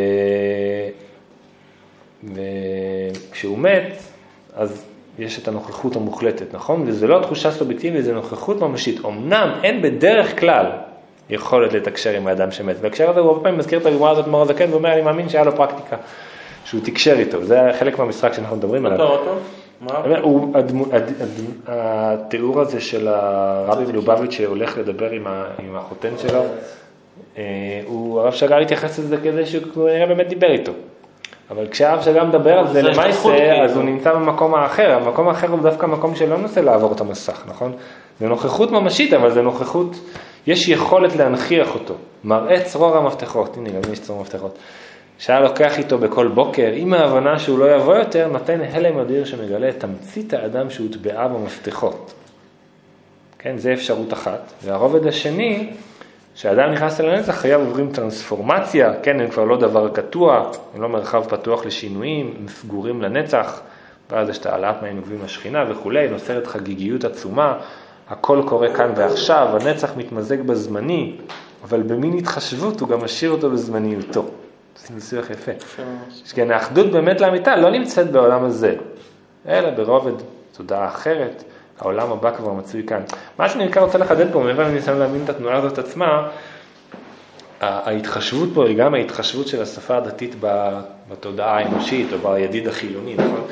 וכשהוא מת, אז יש את הנוכחות המוחלטת, נכון? וזה לא תחושה סובייקטיבית, זה נוכחות ממשית. אמנם אין בדרך כלל יכולת לתקשר עם האדם שמת, והקשר הזה הוא הרבה פעמים מזכיר את הגמרא הזאת מור הזקן, ואומר, אני מאמין שהיה לו פרקטיקה, שהוא תקשר איתו. זה חלק מהמשחק שאנחנו מדברים עליו. אותו, אותו. הוא, התיאור הזה של הרבי מלובביץ' שהולך לדבר עם החותן שלו, הוא הרב שגר התייחס לזה כזה שהוא נראה באמת דיבר איתו. אבל כשהרב שגר מדבר על זה למעשה, אז הוא נמצא במקום האחר. המקום האחר הוא דווקא מקום שלא ננסה לעבור את המסך, נכון? זה נוכחות ממשית, אבל זה נוכחות, יש יכולת להנכיח אותו. מראה צרור המפתחות, הנה גם יש צרור המפתחות. שהיה לוקח איתו בכל בוקר, עם ההבנה שהוא לא יבוא יותר, נותן הלם אדיר שמגלה את תמצית האדם שהוטבעה במפתחות. כן, זה אפשרות אחת. והרובד השני, שהאדם נכנס אל הנצח, חייו עוברים טרנספורמציה, כן, הם כבר לא דבר קטוע, הם לא מרחב פתוח לשינויים, הם סגורים לנצח, ואז יש את העלאת מים עוקבים השכינה וכו', נוצרת חגיגיות עצומה, הכל קורה כאן ועכשיו, הנצח מתמזג בזמני, אבל במין התחשבות הוא גם משאיר אותו בזמניותו. זה ניסוח יפה. שכן, האחדות באמת לאמיתה לא נמצאת בעולם הזה, אלא ברובד תודעה אחרת, העולם הבא כבר מצוי כאן. מה שאני בעיקר רוצה לחדד פה, מעבר לניסיון להבין את התנועה הזאת עצמה, ההתחשבות פה היא גם ההתחשבות של השפה הדתית בתודעה האנושית, או בידיד החילוני, נכון?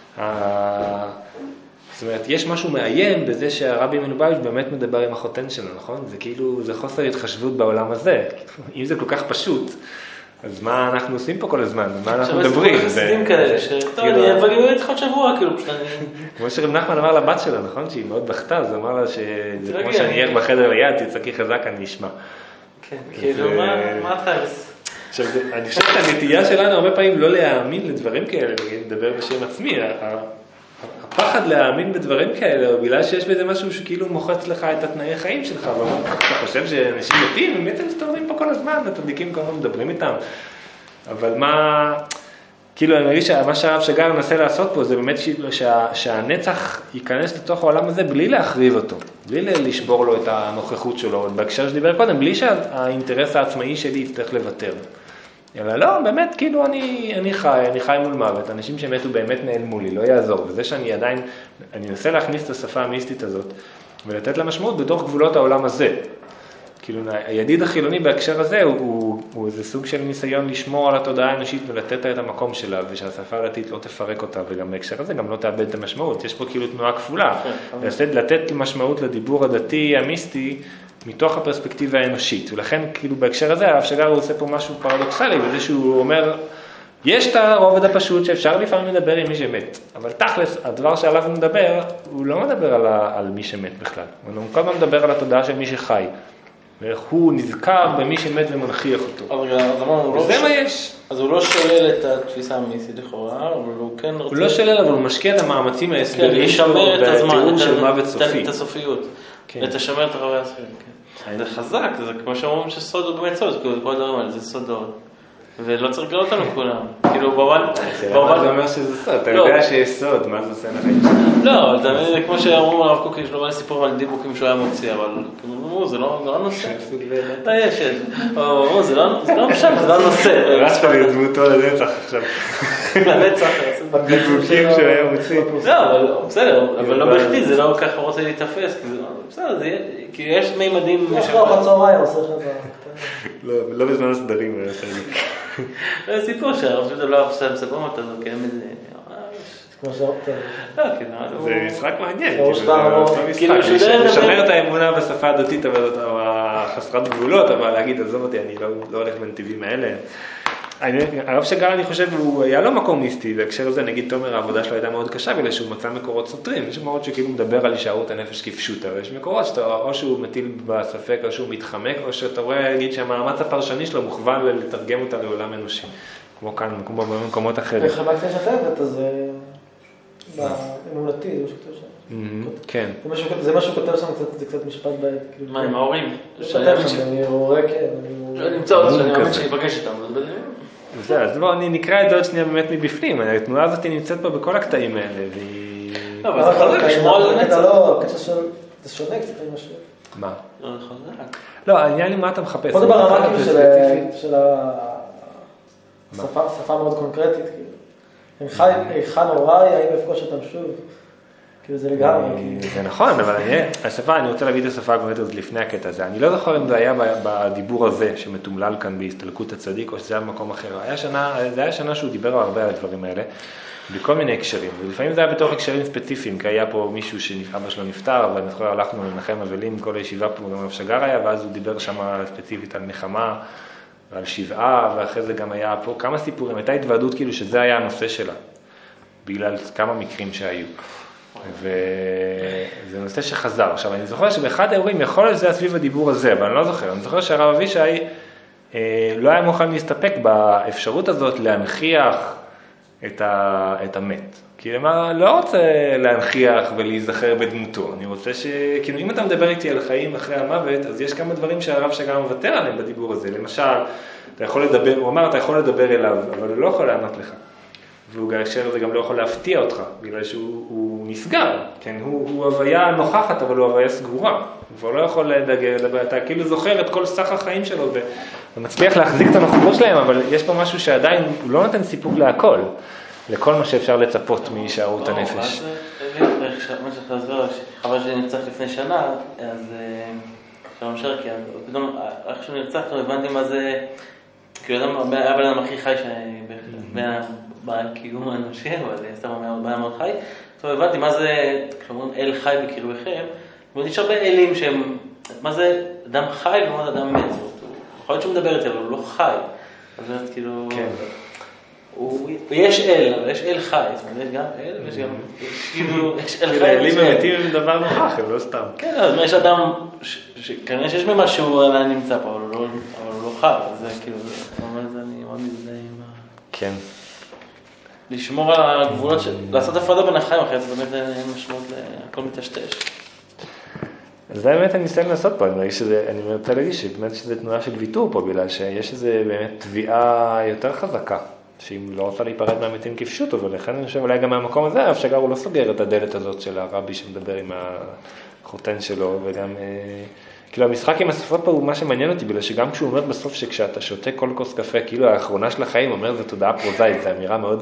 זאת אומרת, יש משהו מאיים בזה שהרבי מלובביץ' באמת מדבר עם החותן שלו, נכון? זה כאילו, זה חוסר התחשבות בעולם הזה. אם זה כל כך פשוט, אז מה אנחנו עושים פה כל הזמן? מה אנחנו מדברים? עכשיו חסידים כאלה, שטוב, אני אבוא איתך עוד שבוע, כאילו, פשוט אני... כמו שרב נחמן אמר לבת שלה, נכון? שהיא מאוד בכתה, אז אמר לה שזה כמו שאני אהיה בחדר ליד, תצעקי חזק, אני אשמע. כן, כאילו, מה אתה עושה? עכשיו, אני חושב שהנטייה שלנו הרבה פעמים לא להאמין לדברים כאלה, לדבר בשם עצמי. פחד להאמין בדברים כאלה, או בגלל שיש בזה משהו שכאילו מוחץ לך את התנאי החיים שלך, ואתה חושב שאנשים מתים, הם בעצם מסתובבים פה כל הזמן, התדיקים כל הזמן מדברים איתם, אבל מה, כאילו אני מרגיש שמה שהרב שגר מנסה לעשות פה, זה באמת שה, שהנצח ייכנס לתוך העולם הזה בלי להחריב אותו, בלי לשבור לו את הנוכחות שלו, בהקשר שדיבר קודם, בלי שהאינטרס העצמאי שלי יצטרך לוותר. אלא לא, באמת, כאילו אני, אני חי, אני חי מול מוות, אנשים שמתו באמת נעלמו לי, לא יעזור, וזה שאני עדיין, אני אנסה להכניס את השפה המיסטית הזאת, ולתת לה משמעות בתוך גבולות העולם הזה. כאילו, הידיד החילוני בהקשר הזה, הוא, הוא, הוא איזה סוג של ניסיון לשמור על התודעה האנושית ולתת לה את המקום שלה, ושהשפה הדתית לא תפרק אותה, וגם בהקשר הזה גם לא תאבד את המשמעות, יש פה כאילו תנועה כפולה, לתת, לתת משמעות לדיבור הדתי, המיסטי, מתוך הפרספקטיבה האנושית, ולכן כאילו בהקשר הזה הרב שגר הוא עושה פה משהו פרדוקסלי, בזה שהוא אומר, יש את הרובד הפשוט שאפשר לפעמים לדבר עם מי שמת, אבל תכלס, הדבר שעליו הוא מדבר, הוא לא מדבר על, ה, על מי שמת בכלל, הוא כל הזמן מדבר על התודעה של מי שחי, ואיך הוא נזכר במי שמת ומנחיח אותו. וזה מה יש. אז הוא לא שולל את התפיסה המיסטית לכאורה, אבל הוא כן רוצה... הוא לא שולל, אבל הוא משקיע את המאמצים ההסבריים שלו בתיאור של מוות סופי. את הסופיות. ותשמר את החוויה הסופית. זה חזק, זה כמו שאומרים שסוד הוא באמת סוד, כאילו כל הדברים האלה, זה סודות. ולא צריך לגלות אותנו כולם. כאילו בוואל... מה זה אומר שזה סוד? אתה יודע שיש סוד, מה זה עושה לחיים שלנו? לא, זה כמו שאומרים הרב קוק, יש לו בא לסיפור על דיבוקים שהוא היה מוציא, אבל כאילו, זה לא נושא. לא, יש, יש. זה לא משל, זה לא נושא. רצת לי דמותו לנצח עכשיו. לנצח. דיבוקים שהוא היה מוציא. לא, בסדר, אבל לא בכדי, זה לא ככה רוצה להתאפס. בסדר, כי יש מימדים... יש לו בצהריים, עושה לך לא, לא בזמן הסדרים. זה סיפור שהרב שדה לא עכשיו מספרים אותה, זה קיים איזה... כמו שאתה... זה משחק מעניין, זה לשמר את האמונה בשפה הדתית החסרת גבולות, אבל להגיד, עזוב אותי, אני לא הולך בנתיבים האלה. הרב שגר, אני חושב, הוא היה לו מקום מיסטי, בהקשר הזה, נגיד תומר, העבודה שלו הייתה מאוד קשה, בגלל שהוא מצא מקורות סותרים, יש מקורות שכאילו מדבר על הישארות הנפש כפשוטה, ויש מקורות שאתה, או שהוא מטיל בספק, או שהוא מתחמק, או שאתה רואה, נגיד, שהמאמץ הפרשני שלו מוכוון לתרגם אותה לעולם אנושי, כמו כאן, כמו במקומות אחרים. וחלק זה שחייבת, אז באמונתי, זה משהו כתוב שם. כן. זה משהו כתוב שם, זה קצת משפט בעד. מה, עם ההורים? אני רואה, כן. אני נמצא עוד שאני מאמין שאני אפגש איתם, אבל בדיוק. בסדר, אז בואו נקרא את זה עוד שנייה באמת מבפנים, התנועה הזאת נמצאת פה בכל הקטעים האלה, והיא... לא, אבל זה חזק, לשמוע על הנצח. לא, זה שונה קצת עם השם. מה? לא, זה חזק. לא, העניין לי מה אתה מחפש. פה דבר רמה כאילו של השפה מאוד קונקרטית, כאילו. היכן הוריי, האם אפגוש אותם שוב? כאילו זה לגמרי. זה נכון, אבל השפה, אני רוצה להביא את השפה הקונקרטית הזאת לפני הקטע הזה. אני לא זוכר אם זה היה בדיבור הזה שמתומלל כאן בהסתלקות הצדיק, או שזה היה במקום אחר. זה היה שנה שהוא דיבר הרבה על הדברים האלה, בכל מיני הקשרים. ולפעמים זה היה בתוך הקשרים ספציפיים, כי היה פה מישהו שאבא שלו נפטר, אבל נזכר הלכנו לנחם אבלים, כל הישיבה פה גם רב שגר היה, ואז הוא דיבר שם ספציפית על נחמה, ועל שבעה, ואחרי זה גם היה פה כמה סיפורים. הייתה התוועדות כאילו שזה היה הנושא שלה, בגלל כמה מקרים שהיו. וזה נושא שחזר. עכשיו, אני זוכר שבאחד האירועים יכול להיות שזה סביב הדיבור הזה, אבל אני לא זוכר. אני זוכר שהרב אבישי אה, לא היה מוכן להסתפק באפשרות הזאת להנחיח את, ה, את המת. כי למה לא רוצה להנחיח ולהיזכר בדמותו. אני רוצה ש... כאילו, אם אתה מדבר איתי על חיים אחרי המוות, אז יש כמה דברים שהרב שגם מוותר עליהם בדיבור הזה. למשל, אתה יכול לדבר, הוא אמר, אתה יכול לדבר אליו, אבל הוא לא יכול לענות לך. והוא גאשר זה גם לא יכול להפתיע אותך, בגלל שהוא נסגר, כן? הוא, הוא הוויה נוכחת, אבל הוא הוויה סגורה. הוא לא יכול לדבר, אתה כאילו זוכר את כל סך החיים שלו, ומצליח להחזיק את הנוכחות שלהם, אבל יש פה משהו שעדיין, הוא לא נותן סיפוק להכל, לכל מה שאפשר לצפות מהישארות הנפש. מה שאתה עזור, חבל שנרצח לפני שנה, אז שלום שרקי, פתאום, איך שהוא נרצח, הבנתי מה זה, כאילו, היה בן אדם הכי חי שאני, בקיום האנושי, אבל זה סתם אומר, מאוד חי. טוב, הבנתי מה זה, כשאומרים אל חי בקרבכם, יש הרבה אלים שהם, מה זה אדם חי ולא אדם מת. יכול להיות שהוא מדבר איתי, אבל הוא לא חי. אז זה כאילו, יש אל, אבל יש אל חי. זאת אומרת, יש גם אל ויש גם, כאילו, יש אל חי. אלים אמיתיים הם דבר נוכח, הם לא סתם. כן, אז יש אדם, כנראה שיש ממשהו עדיין נמצא פה, אבל הוא לא חי. אז זה כאילו, זאת אומרת, אני מאוד מזדהה עם ה... כן. לשמור על הגבולות, לעשות הפרדה בין החיים, אחרי זה באמת משמעות לכל מטשטש. זה באמת אני ניסיון לעשות פה, אני שזה, אני רוצה להגיד שבאמת שזה תנועה של ויתור פה, בגלל שיש איזה באמת תביעה יותר חזקה, שהיא לא רוצה להיפרד מהמתים כפשוטו, ולכן אני חושב אולי גם מהמקום הזה, הרב שגר הוא לא סוגר את הדלת הזאת של הרבי שמדבר עם החותן שלו, וגם, כאילו המשחק עם השפות פה הוא מה שמעניין אותי, בגלל שגם כשהוא אומר בסוף שכשאתה שותה כל כוס קפה, כאילו האחרונה של החיים אומר זה תודעה פרוזאית, זו אמירה מאוד...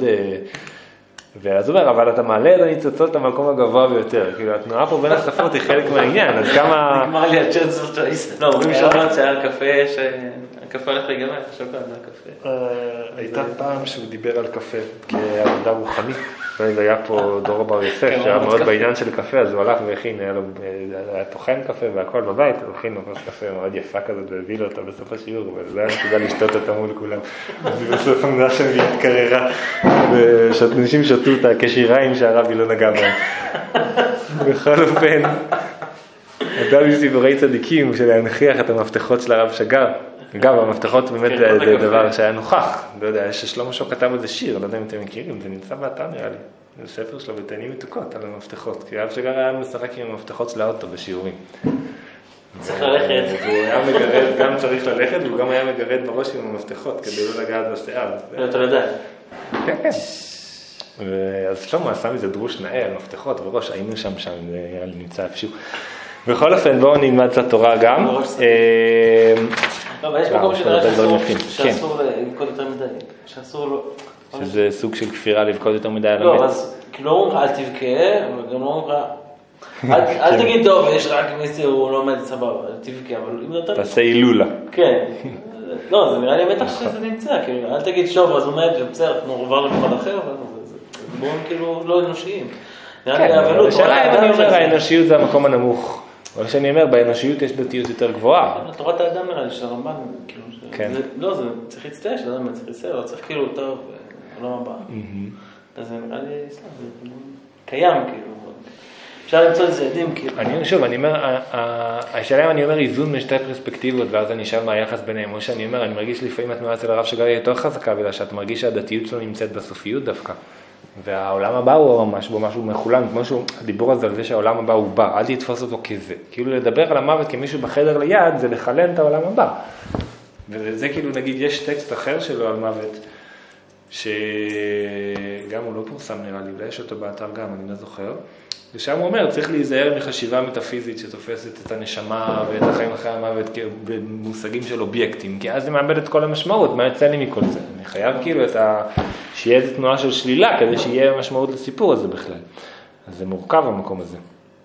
ואז הוא אומר, אבל אתה מעלה את הניצוצות למקום הגבוה ביותר, כאילו התנועה פה בין השפות היא חלק מהעניין, אז כמה... נגמר לי הצ'אנס, לא, אומרים שבת שהיה קפה, שהקפה הולך להיגמר, עכשיו כאן זה הקפה. הייתה פעם שהוא דיבר על קפה כעבודה רוחנית, והיה פה דור בר יוסף, שהיה מאוד בעניין של קפה, אז הוא הלך והכין, היה תוכן קפה והכל בבית, הוא הכין לו כוס קפה מאוד יפה כזאת, והביא לו אותה בסוף השיעור, אבל זה היה נקודה לשתות אותה מול כולם. אז בסוף המדינה שם היא התקררה, ושאנשים שתו אותה כשיריים שהרבי לא נגע בהם. בכל אופן, אדם עם סיפורי צדיקים של להנחיח את המפתחות של הרב שגר. אגב, המפתחות באמת זה דבר שהיה נוכח. לא יודע, ששלמה שוק כתב על זה שיר, לא יודע אם אתם מכירים, זה נמצא באתר נראה לי. זה ספר שלו בתענים מתוקות על המפתחות. כי הרב שגר היה משחק עם המפתחות של האוטו בשיעורים. צריך ללכת. הוא היה מגרד, גם צריך ללכת, והוא גם היה מגרד בראש עם המפתחות כדי לא לגעת בשיער. אתה יודע. כן, כן. אז שלמה עשה מזה דרוש נאה על מפתחות בראש, היינו שם שם, זה נראה לי נמצא איפשהו. בכל אופן, בואו נלמד את התורה גם. אבל יש מקום שנראה שאסור לבכות יותר מדי, שאסור לו... שזה סוג של כפירה לבכות יותר מדי על המת. לא, אז לא אומרים אל תבכה, אבל גם לא אומרים אל תגיד טוב, יש רק מיסי, הוא לא עומד סבבה, אל תבכה, אבל אם יותר... תעשה הילולה. כן. לא, זה נראה לי בטח שזה נמצא, כאילו, אל תגיד שוב, אז הוא עומד ובצר, אנחנו עובר למקום אחר, אבל בואו כאילו לא אנושיים. כן, אבל השאלה אם אני אומר, האנושיות זה המקום הנמוך. אבל שאני אומר, באנושיות יש דתיות יותר גבוהה. תורת האדם נראה לי, של הרמב"ן, כאילו, לא, זה צריך להצטער, שזה אדם צריך להצטער, לא צריך כאילו, טוב, עולם הבא. אז זה נראה לי, זה קיים, כאילו. אפשר למצוא איזה עדים, כאילו. אני שוב, אני אומר, השאלה אם אני אומר איזון משתי פרספקטיבות, ואז אני אשאל מה היחס ביניהם, או שאני אומר, אני מרגיש לפעמים התנועה אצל הרב שגר היא יותר חזקה, בגלל שאת מרגיש שהדתיות שלו נמצאת בסופיות דווקא. והעולם הבא הוא ממש בו משהו מחולן, כמו שהוא, הדיבור הזה על זה שהעולם הבא הוא בא, אל תתפוס אותו כזה. כאילו לדבר על המוות כמישהו בחדר ליד, זה לחלן את העולם הבא. וזה כאילו, נגיד, יש טקסט אחר שלו על מוות, שגם הוא לא פורסם נראה לי, אולי יש אותו באתר גם, אני לא זוכר. ושם הוא אומר, צריך להיזהר מחשיבה מטאפיזית שתופסת את הנשמה ואת החיים אחרי המוות במושגים של אובייקטים, כי אז זה מאבד את כל המשמעות, מה יצא לי מכל זה? אני חייב כאילו את ה... שיהיה איזו תנועה של שלילה, כדי שיהיה משמעות לסיפור הזה בכלל. אז זה מורכב המקום הזה.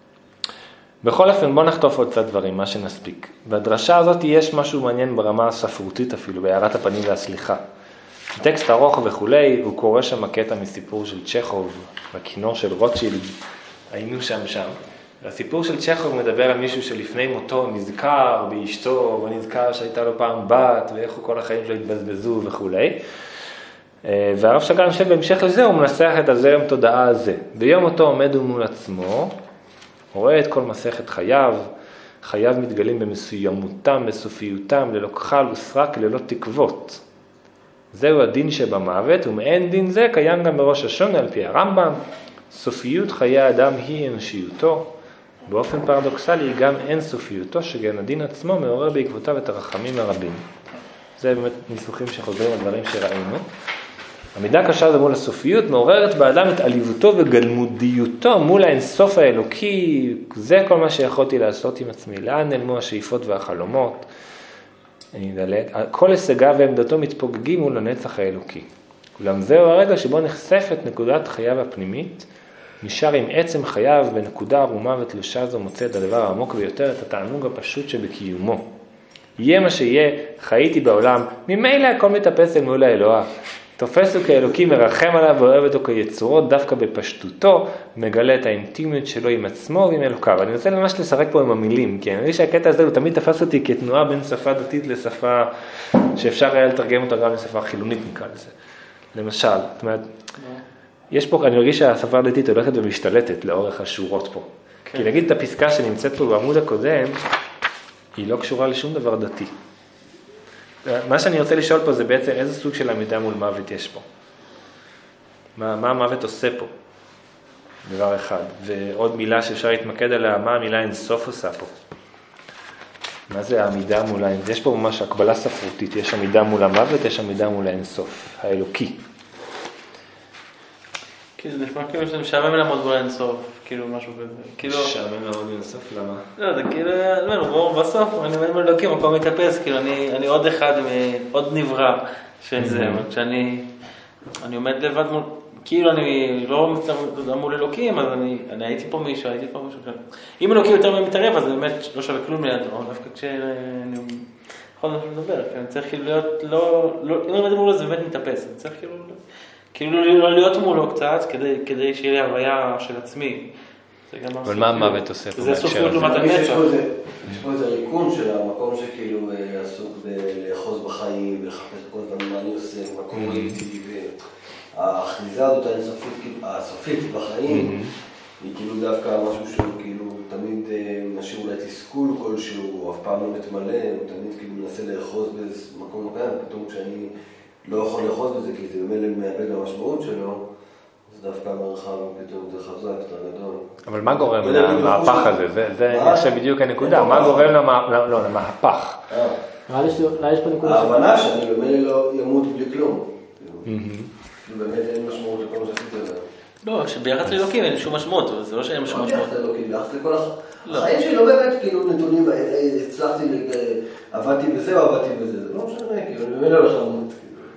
בכל אופן, בוא נחטוף עוד קצת דברים, מה שנספיק. בדרשה הזאת יש משהו מעניין ברמה הספרותית אפילו, בהערת הפנים והסליחה. טקסט ארוך וכולי, הוא קורא שם קטע מסיפור של צ'כוב, בכינור של רוטשילד, היינו שם שם. והסיפור של צ'כוב מדבר על מישהו שלפני מותו נזכר באשתו, ונזכר שהייתה לו פעם בת, ואיך הוא כל החיים שלו התבזבזו וכולי. והרב שגר נשב בהמשך לזה, הוא מנסח את הזרם תודעה הזה. ביום אותו עומד הוא מול עצמו, הוא רואה את כל מסכת חייו, חייו מתגלים במסוימותם, בסופיותם, ללא כחל וסרק, ללא תקוות. זהו הדין שבמוות, ומעין דין זה קיים גם בראש השונה על פי הרמב"ם. סופיות חיי האדם היא אנושיותו, באופן פרדוקסלי גם אין סופיותו, שגם הדין עצמו מעורר בעקבותיו את הרחמים הרבים. זה באמת ניסוחים שחוזרים על דברים שראינו. המידה קשה זה מול הסופיות, מעוררת באדם את עליבותו וגלמודיותו מול האינסוף האלוקי. זה כל מה שיכולתי לעשות עם עצמי. לאן נעלמו השאיפות והחלומות? אני אדלק. כל הישגיו ועמדתו מתפוגגים מול הנצח האלוקי. אולם זהו הרגע שבו נחשפת נקודת חייו הפנימית, נשאר עם עצם חייו בנקודה ערומה ותלושה זו מוצא את הדבר העמוק ביותר, את התענוג הפשוט שבקיומו. יהיה מה שיהיה, חייתי בעולם, ממילא הכל מתאפס אל מול האלוה. תופס הוא כאלוקי, מרחם עליו ואוהב אותו כיצורות, דווקא בפשטותו, מגלה את האינטימיות שלו עם עצמו ועם אלוקיו. אני רוצה ממש לשחק פה עם המילים, כי אני רואה שהקטע הזה הוא תמיד תפס אותי כתנועה בין שפה דתית לשפה שאפשר היה לתרגם אותה גם לשפה חילונית נקרא לזה. למשל, זאת אומרת, יש פה, אני מרגיש שהשפה הדתית הולכת ומשתלטת לאורך השורות פה. כן. כי נגיד את הפסקה שנמצאת פה בעמוד הקודם, היא לא קשורה לשום דבר דתי. מה שאני רוצה לשאול פה זה בעצם איזה סוג של עמידה מול מוות יש פה. מה, מה המוות עושה פה? דבר אחד. ועוד מילה שאפשר להתמקד עליה, מה המילה אינסוף עושה פה? מה זה העמידה מול האינסוף? יש פה ממש הקבלה ספרותית, יש עמידה מול המוות, יש עמידה מול האינסוף, האלוקי. כאילו זה נשמע כאילו שזה משעמם לעמוד מול האינסוף, כאילו משהו כזה. כאילו... משעמם לעמוד מול האינסוף, למה? לא, זה כאילו, לא, בסוף אני עומד מול אלוקים, מקום מתאפס, כאילו אני, אני עוד אחד, עוד נברא של זה, כשאני אני עומד לבד מול, כאילו אני לא מצטער מול אלוקים, אז אני, אני הייתי פה מישהו, הייתי פה מישהו כזה. אם אלוקים יותר מתערב, אז זה באמת לא שווה כלום לידו, דווקא כשאני יכול לדבר, כי אני צריך כאילו להיות, לא, לא, אם אני עומד מולו זה באמת מתאפס, אני צריך כאילו, כאילו לא להיות מולו קצת, כדי, כדי שיהיה לי הוויה של עצמי. אבל מה המוות עושה פה? זה סופיות לעומת הנצח. יש פה איזה ריקון של המקום שכאילו עסוק בלאחוז בחיים ולחפש כל הזמן מה אני עושה, מקום ריאקטיבי, והאחיזה הזאת הסופית בחיים היא כאילו דווקא משהו שהוא כאילו תמיד משאיר אולי תסכול כלשהו, הוא אף פעם לא מתמלא, הוא תמיד כאילו מנסה לאחוז באיזה מקום אחר, פתאום כשאני לא יכול לאחוז בזה כי זה במילא מאבד המשמעות שלו, אז דווקא המרחב פתאום זה חזק, זה גדול. אבל מה גורם למהפך הזה? זה עכשיו בדיוק הנקודה, מה גורם למהפך? מה יש פה נקודה? ההבנה שאני במילא לא ימות בלי כלום. באמת אין משמעות לכל מה שעשיתי לזה. לא, שביחס לאלוקים אין שום משמעות, זה לא שאין שום משמעות. ביחס לאלוקים, ביחס לכל החיים שלי לא באמת כאילו נתונים, הצלחתי, עבדתי בזה או עבדתי בזה, זה לא משנה, כאילו אני במילא הולך למות.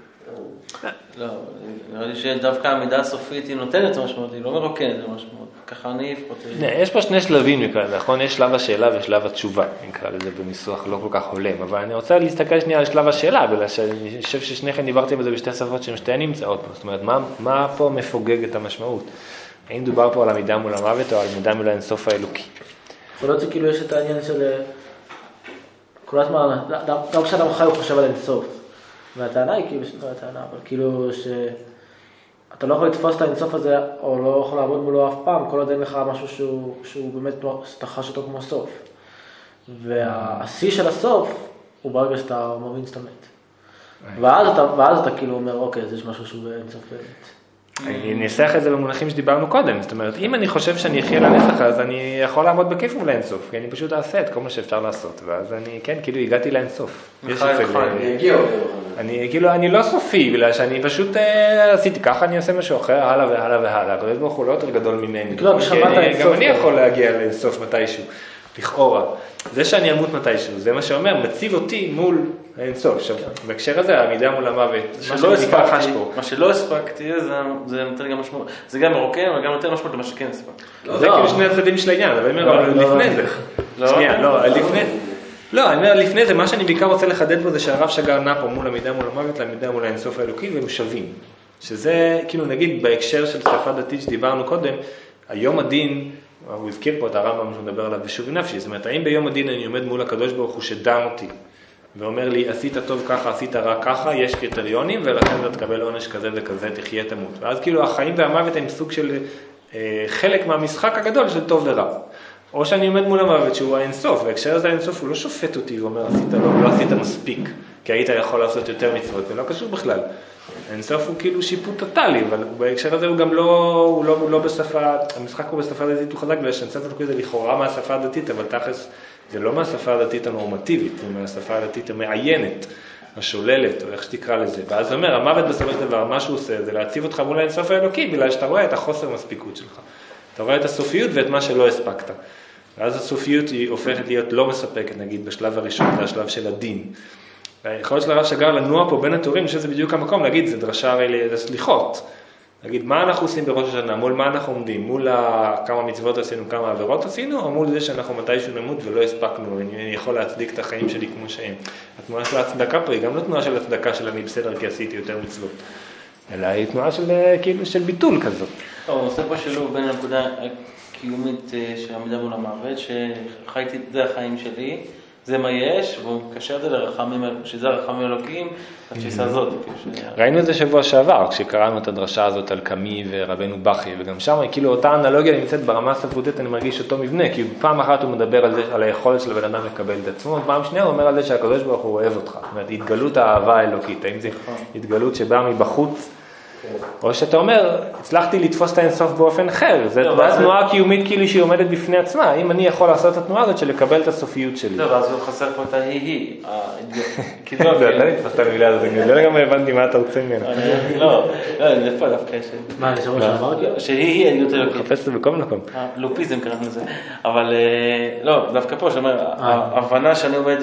לא, נראה לי שדווקא המידה הסופית היא נותנת משמעות, היא לא מרוקנת משמעות, ככה אני אפחות... יש פה שני שלבים נקרא לזה, נכון? יש שלב השאלה ושלב התשובה, נקרא לזה בניסוח לא כל כך הולם, אבל אני רוצה להסתכל שנייה על שלב השאלה, בגלל שאני חושב ששניכם דיברתם בזה בשתי שפות שהן שתיהן נמצאות פה, זאת אומרת, מה, מה פה מפוגג את המשמעות? האם דובר פה על עמידה מול המוות או על עמידה מול האינסוף האלוקי? יכול להיות שכאילו יש את העניין של... כל הזמן, גם כשאדם חי הוא חושב על האינסוף. והטענה היא כאילו, לא הטענה, אבל כאילו שאתה לא יכול לתפוס את האינסוף הזה, או לא יכול לעבוד מולו אף פעם, כל עוד אין לך משהו שהוא, שהוא באמת, שאתה חש אותו כמו סוף. והשיא של הסוף, הוא ברגע שאתה מבין שאתה מת. ואז אתה, ואז אתה כאילו אומר, אוקיי, אז יש משהו שהוא אינסוף באמת. אני אנסח את זה במונחים שדיברנו קודם, זאת אומרת, אם אני חושב שאני אחיה לנצח, אז אני יכול לעמוד בכיף מול האינסוף, כי אני פשוט אעשה את כל מה שאפשר לעשות, ואז אני, כן, כאילו הגעתי לאינסוף. אני כאילו, אני לא סופי, בגלל שאני פשוט עשיתי ככה, אני אעשה משהו אחר, הלאה והלאה והלאה, הקדוש ברוך הוא לא יותר גדול ממני, גם אני יכול להגיע לאינסוף מתישהו, לכאורה. זה שאני אמות מתישהו, זה מה שאומר, מציב אותי מול האינסוף. עכשיו, בהקשר הזה, העמידה מול המוות, מה שלא הספקתי, זה נותן גם משמעות, זה גם מרוקן, אבל גם נותן משמעות למה שכן הספקתי. זה כאילו שני הצדדים של העניין, אבל אני אומר, לפני זה. שנייה, לא, לפני... לא, אני אומר, לפני זה, מה שאני בעיקר רוצה לחדד פה זה שהרב שגר נע פה מול עמידה מול המוות, לעמידה מול האינסוף האלוקי, והם שווים. שזה, כאילו, נגיד, בהקשר של שפה דתית שדיברנו קודם, היום הדין, הוא הזכיר פה את הרמב"ם שהוא מדבר עליו בשווי נפשי, זאת אומרת, האם ביום הדין אני עומד מול הקדוש ברוך הוא שדן אותי, ואומר לי, עשית טוב ככה, עשית רע ככה, יש קריטריונים, ולכן אתה תקבל עונש כזה וכזה, תחיה תמות. ואז כאילו החיים והמוות הם סוג של אה, חלק מהמשחק הגדול של טוב ורע. או שאני עומד מול המוות שהוא האינסוף, והקשר הזה האינסוף הוא לא שופט אותי, הוא אומר, עשית לא, לא עשית מספיק, כי היית יכול לעשות יותר מצוות, זה לא קשור בכלל. האינסוף הוא כאילו שיפוט טוטלי, אבל בהקשר הזה הוא גם לא, הוא לא, הוא לא בשפה, המשחק הוא בשפה דתית הוא חזק, בגלל שהאינסוף הוא כזה לכאורה מהשפה הדתית, אבל תכלס זה לא מהשפה הדתית הנורמטיבית, זה מהשפה הדתית המעיינת, השוללת, או איך שתקרא לזה. ואז הוא אומר, המוות בסופו של דבר, מה שהוא עושה, זה להציב אותך מול האינסוף האלוקי, בגלל שאתה רואה את החוסר מספיקות שלך. אתה רואה את הסופיות ואת מה שלא הספקת. ואז הסופיות היא הופכת להיות לא מספקת, נגיד, בשלב הראשון, זה השלב של הדין. יכול להיות של הרב שגר לנוע פה בין התורים, שזה בדיוק המקום, להגיד, זה דרשה הרי לסליחות. להגיד, מה אנחנו עושים בראש השנה, מול מה אנחנו עומדים, מול כמה מצוות עשינו, כמה עבירות עשינו, או מול זה שאנחנו מתישהו נמות ולא הספקנו, אני יכול להצדיק את החיים שלי כמו שהם. התנועה של ההצדקה פה היא גם לא תנועה של הצדקה של אני בסדר כי עשיתי יותר מצוות, אלא היא תנועה של, כאילו, של ביטול כזאת. הוא עושה פה שילוב בין הנקודה הקיומית של עמידה מול המוות, שחייתי, זה החיים שלי, זה מה יש, והוא מקשר את זה לרחמים, שזה הרחמים אלוקים, התפיסה הזאת. ראינו את זה שבוע שעבר, כשקראנו את הדרשה הזאת על קמי ורבנו בכי, וגם שם, כאילו, אותה אנלוגיה נמצאת ברמה הספרותית, אני מרגיש אותו מבנה, כי פעם אחת הוא מדבר על זה, על היכולת של הבן אדם לקבל את עצמו, פעם שנייה הוא אומר על זה שהקדוש ברוך הוא אוהב אותך, זאת אומרת, התגלות האהבה האלוקית, האם זה התגלות שבאה מבחוץ, או שאתה אומר, הצלחתי לתפוס את האינסוף באופן אחר, זו תנועה קיומית כאילו שהיא עומדת בפני עצמה, אם אני יכול לעשות את התנועה הזאת של לקבל את הסופיות שלי. טוב, אז הוא חסר פה את ההיא, כאילו, אתה נתפסת על מילה הזאת, אני לא גם הבנתי מה אתה רוצה ממנו. לא, לא, זה פה דווקא ש... מה, לשבוע שעבר? שהיא היא יותר אלוקית. חפש את זה בכל מקום. לופיזם קראנו לזה, אבל לא, דווקא פה שאומר, ההבנה שאני עומד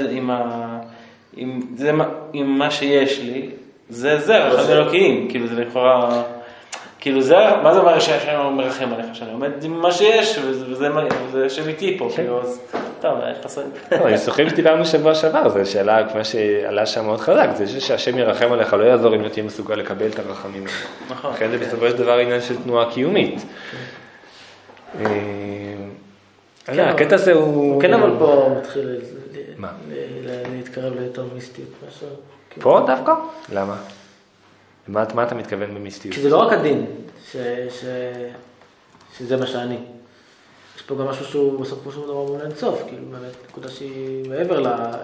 עם מה שיש לי, זה זה, רחמים אלוקיים, כאילו זה לכאורה, כאילו זה, מה זה אומר שהשם מרחם עליך, שאני עומד עם מה שיש, וזה שם איתי פה, כאילו, אז, טוב, איך חסר? הניסוחים שדיברנו שבוע שעבר, זו שאלה, כמו שעלה שם מאוד חזק, זה שהשם ירחם עליך, לא יעזור אם לא תהיה מסוגל לקבל את הרחמים. נכון. לכן זה בסופו של דבר עניין של תנועה קיומית. הקטע הזה הוא... כן, אבל פה מתחיל להתקרב ליותר מיסטיות. פה דווקא? למה? מה אתה מתכוון במיסטיות? כי זה לא רק הדין, שזה מה שאני. יש פה גם משהו שהוא בסופו של דבר מול אינסוף, כאילו באמת נקודה שהיא מעבר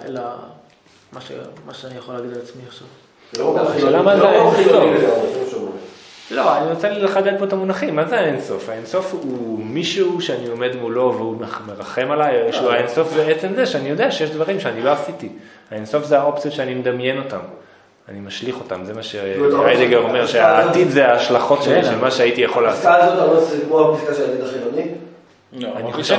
למה שאני יכול להגיד על עצמי עכשיו. למה זה האינסוף? לא, אני רוצה לחדד פה את המונחים, מה זה האינסוף? האינסוף הוא מישהו שאני עומד מולו והוא מרחם עליי, שהוא האינסוף זה עצם זה שאני יודע שיש דברים שאני לא עשיתי. האינסוף זה האופציות שאני מדמיין אותם, אני משליך אותם, זה מה שהיידגר אומר, שהעתיד זה ההשלכות שלי, של מה שהייתי יכול לעשות. הפסקה הזאת, אבל זה כמו הפסקה של העתיד החילוני? אני חושב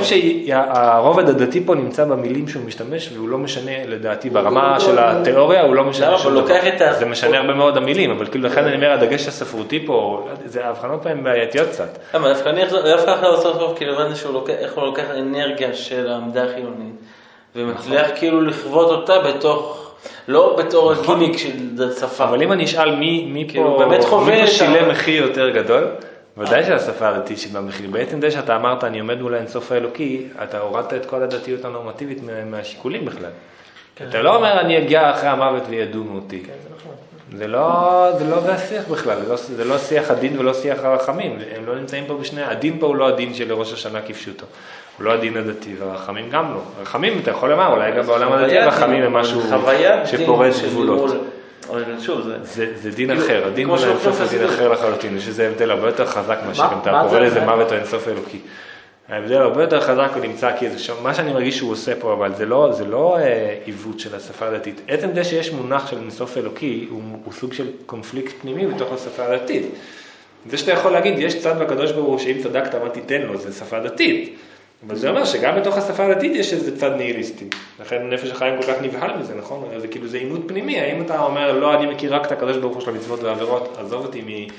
שהרובד הדתי פה נמצא במילים שהוא משתמש, והוא לא משנה לדעתי ברמה של התיאוריה, הוא לא משנה שום דבר. זה משנה הרבה מאוד המילים, אבל כאילו לכן אני אומר, הדגש הספרותי פה, זה ההבחנות פעמים בעייתיות קצת. למה, דווקא אני דווקא אחר לעשות טוב, כאילו הבנתי איך הוא לוקח אנרגיה של העמדה החיונית, ומצליח כאילו לחוות אותה בתוך, לא בתור הגימיק של שפה. אבל אם אני אשאל מי פה שילם מחיר יותר גדול, ודאי שהשפה הדתית שבה מחיר, בעצם די שאתה אמרת, אני עומד מול האינסוף האלוקי, אתה הורדת את כל הדתיות הנורמטיבית מהשיקולים בכלל. אתה לא אומר, אני אגיע אחרי המוות וידונו אותי. זה לא זה השיח בכלל, זה לא שיח הדין ולא שיח הרחמים, הם לא נמצאים פה בשני, הדין פה הוא לא הדין של ראש השנה כפשוטו, הוא לא הדין הדתי, והרחמים גם לא. הרחמים, אתה יכול לומר, אולי גם בעולם הדתי, הרחמים הם משהו שפורץ גבולות. שוב, זה, זה דין אחר, הדין מול האינסוף זה דין אחר לחלוטין, שזה הבדל הרבה יותר חזק מה שגם אתה קורא לזה מוות או אינסוף אלוקי. ההבדל הרבה יותר חזק הוא נמצא כי זה מה שאני מרגיש שהוא עושה פה, אבל זה לא, זה לא עיוות של השפה הדתית. עצם זה שיש מונח של אינסוף אלוקי, הוא, הוא סוג של קונפליקט פנימי בתוך השפה הדתית. זה שאתה יכול להגיד, יש צד בקדוש ברוך הוא שאם צדקת מה תיתן לו, זה שפה דתית. אבל זה אומר שגם בתוך השפה הדתית יש איזה צד ניהיליסטי. לכן נפש החיים כל כך נבהל מזה, נכון? זה כאילו זה עימות פנימי. האם אתה אומר, לא, אני מכיר רק את הקדוש ברוך הוא של המצוות והעבירות, עזוב אותי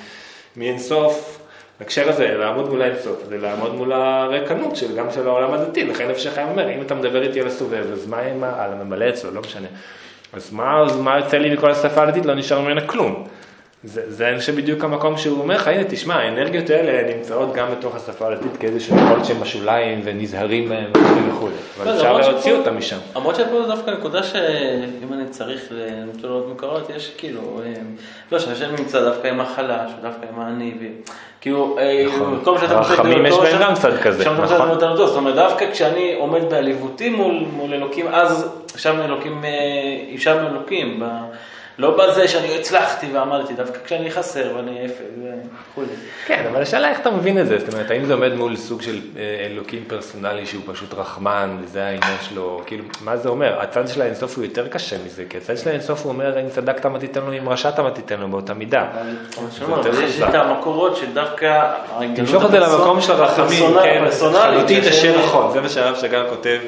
מאינסוף, הקשר הזה, לעמוד מול האינסוף, זה לעמוד מול הרקנות של, גם של העולם הדתי. לכן נפש החיים אומר, אם אתה מדבר איתי על הסובב, אז מה עם על הממלא אצלו, לא משנה. אז מה, אז מה יוצא לי מכל השפה הדתית? לא נשאר ממנה כלום. זה, זה אני חושב בדיוק המקום שהוא אומר לך, הנה תשמע, האנרגיות האלה נמצאות גם בתוך השפה הדתית כאיזה שיכול שהם משוליים ונזהרים בהם וכו'. אבל אפשר להוציא אותם משם. למרות שפה דווקא נקודה שאם אני צריך לנטולות מוכרות, יש כאילו, לא שהשם נמצא דווקא עם החלש, דווקא עם העני, כאילו, הרחמים יש בהם גם צד כזה, נכון? זאת אומרת, דווקא כשאני עומד בעליבותי מול אלוקים, אז שם אלוקים, שם אלוקים, לא בזה שאני הצלחתי ועמדתי, דווקא כשאני חסר ואני אפל וכו'. כן, אבל השאלה איך אתה מבין את זה? זאת אומרת, האם זה עומד מול סוג של אלוקים פרסונלי שהוא פשוט רחמן, וזה העניין שלו, כאילו, מה זה אומר? הצד של האינסוף הוא יותר קשה מזה, כי הצד של האינסוף הוא אומר, אם צדקת מה תיתן לו, אם רשעת מה תיתן לו באותה מידה. אבל יש את המקורות שדווקא... תמשוך את זה למקום של הרחמים, כן, חלוטית אשר נכון, זה מה שהרב שגר כותב.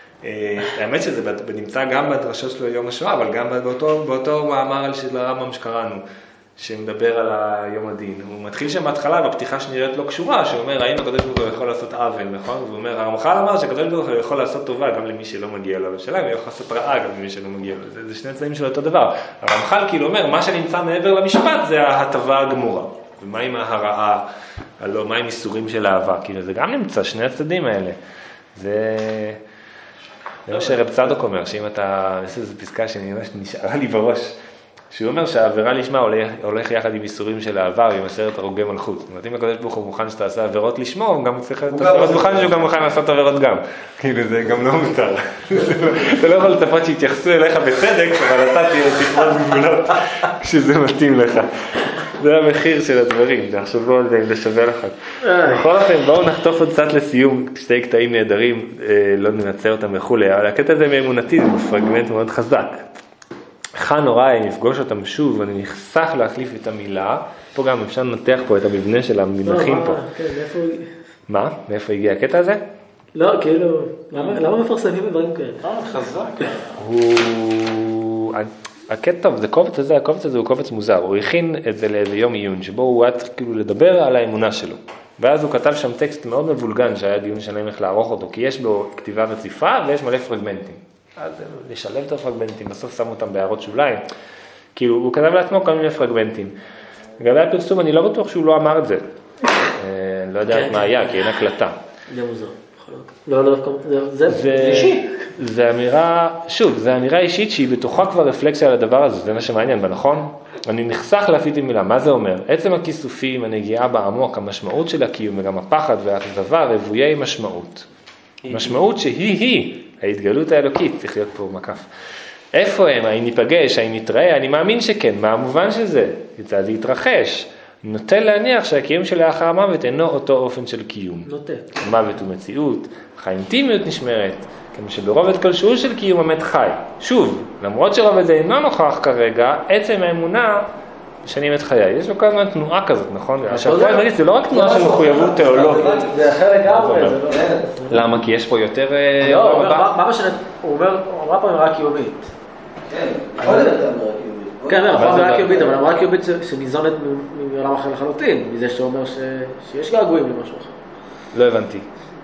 האמת שזה נמצא גם בדרשות שלו יום השואה, אבל גם באותו, באותו מאמר של הרמב"ם שקראנו, שמדבר על היום הדין. הוא מתחיל שם בהתחלה, בפתיחה שנראית לא קשורה, שאומר, האם הקדוש ברוך הוא יכול לעשות עוול, נכון? והוא אומר, הרמח"ל אמר שהקדוש ברוך הוא יכול לעשות טובה גם למי שלא מגיע לו, ושאלה, הוא יכול לעשות רעה גם למי שלא מגיע לו. זה, זה שני צדדים של אותו דבר. הרמח"ל כאילו אומר, מה שנמצא מעבר למשפט זה ההטבה הגמורה. ומה עם הרעה, הלא, מה עם איסורים של אהבה? כאילו, זה גם נמצא, שני הצדדים האלה. זה... זה מה שרב צדוק אומר, שאם אתה, יש איזו פסקה שנשארה לי בראש, שהוא אומר שהעבירה לשמה הולך, הולך יחד עם איסורים של העבר, עם עשרת הרוגי מלכות. זאת אומרת, אם הקדוש ברוך הוא מוכן שאתה עושה עבירות לשמו, הוא גם צריך להיות עבירות מוכן שהוא גם מוכן לעשות עבירות גם. כאילו זה גם לא מותר. אתה לא יכול לצפות שיתייחסו אליך בצדק, אבל אתה תפרוץ גבולות כשזה מתאים לך. זה המחיר של הדברים, תחשבו על זה אם זה שווה לכם. בכל אופן, בואו נחטוף עוד קצת לסיום, שתי קטעים נהדרים, לא ננצר אותם וכולי, אבל הקטע הזה מאמונתי, זה פרגמנט מאוד חזק. חן נורא, אם נפגוש אותם שוב, ואני נחסך להחליף את המילה, פה גם אפשר לנתח פה את המבנה של המנחים פה. מה? מאיפה הגיע הקטע הזה? לא, כאילו, למה מפרסמים בדברים כאלה? אה, חזק. הוא... הקטע טוב, זה קובץ הזה, הקובץ הזה הוא קובץ מוזר, הוא הכין את זה לאיזה יום עיון, שבו הוא היה כאילו לדבר על האמונה שלו. ואז הוא כתב שם טקסט מאוד מבולגן, שהיה דיון שלהם איך לערוך אותו, כי יש בו כתיבה רציפה ויש מלא פרגמנטים. אז לשלב את הפרגמנטים, בסוף שמו אותם בהערות שוליים. כאילו, הוא כתב לעצמו כל מיני פרגמנטים. לגבי הפרסום, אני לא בטוח שהוא לא אמר את זה. אני לא יודעת מה היה, כי אין הקלטה. זה מוזר. לא, לא, זה אישי. זה אמירה, שוב, זה אמירה אישית שהיא בתוכה כבר רפלקסיה על הדבר הזה, זה מה שמעניין בה, נכון? אני נחסך להפיתי מילה, מה זה אומר? עצם הכיסופים, הנגיעה בעמוק, המשמעות של הקיום, וגם הפחד והאכזבה, רבויי משמעות. משמעות שהיא-היא, ההתגלות האלוקית, צריך להיות פה מקף. איפה הם? האם ניפגש? האם נתראה? אני מאמין שכן, מה המובן של זה? זה להתרחש. נוטה להניח שהקיום שלאחר המוות אינו אותו אופן של קיום. נוטה. המוות הוא מציאות, האינטימיות נשמרת, כמו שברובד כלשהו של קיום המת חי. שוב, למרות שרובד זה אינו נוכח כרגע, עצם האמונה משנים את חיי. יש לו כל הזמן תנועה כזאת, נכון? השאלה מרגיש, זה לא רק תנועה של מחויבות תיאולוגית. זה אחר לגמרי. למה? כי יש פה יותר... לא, מה משנה? הוא אומר, הוא אמרה פה אמירה קיומית. כן, יכול להיות אמירה קיומית. כן, אמירה קיומית, אבל אמירה קיומית שניזונת מעולם אחר לחלוטין, מזה שאומר שיש געגועים למשהו אחר. לא הבנתי.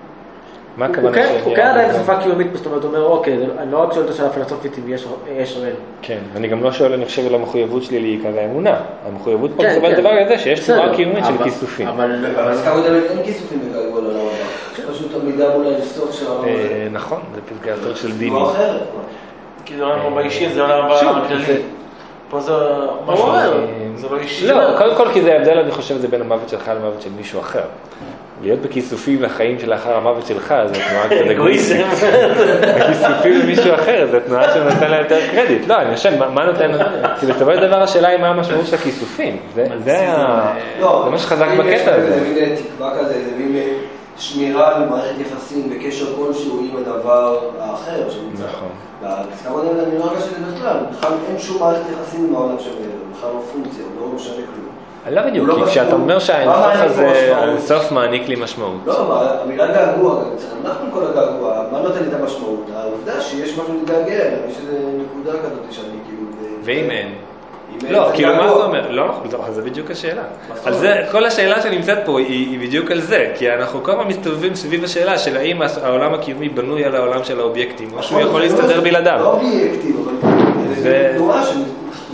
מה הכוונה? הוא כן עדיין שפה קיומית, זאת אומרת, הוא אומר, אוקיי, אני לא רק שואל את השאלה הפילוסופית אם יש או אין. כן, אני גם לא שואל, אני חושב על המחויבות שלי לעיקר האמונה. המחויבות פה מסבל דבר הזה, שיש תנועה קיומית של כיסופים. אבל אז כמה דברים אין כיסופים בגעגוע לעולם הבא. פשוט המידה מול האינסוף של העולם הזה. נכון, זה פסגתו של דיני. לא אחרת. כי זה עולם באישי, זה עולם בכללי. פה זה משהו אחר, זה לא אישי. לא, קודם כל כי זה ההבדל, אני חושב, זה בין המוות שלך למוות של מישהו אחר. להיות בכיסופים לחיים שלאחר המוות שלך, זה תנועה קצת אגואיסטית. בכיסופים למישהו אחר, זה תנועה שנותן לה יותר קרדיט. לא, אני חושב, מה נותן? כי בסופו של דבר השאלה היא מה המשמעות של הכיסופים. זה מה שחזק בקטע הזה. זה מין תקווה כזה, זה מין שמירה על מערכת יחסים בקשר כלשהו עם הדבר האחר שנמצא. נכון. והסכמה דרך אני לא הרגע שלי בכלל, בכלל אין שום מערכת יחסים עם העולם שווה, בכלל לא פונקציה, לא משנה כלום. לא בדיוק, כי כשאתה אומר שהאינסוף הזה, האינסוף מעניק לי משמעות. לא, המילה געגוע, אנחנו כל הגעגוע, מה נותן לי את המשמעות? העובדה שיש משהו להתגעגע, יש איזו נקודה כזאת שאני כאילו... ואם אין? לא, כאילו מה זה אומר? לא, זה בדיוק השאלה. אז כל השאלה שנמצאת פה היא בדיוק על זה, כי אנחנו כל הזמן מסתובבים סביב השאלה של האם העולם הקיומי בנוי על העולם של האובייקטים, או שהוא יכול להסתדר בלעדיו. לא אובייקטים, אבל זה תנועה של...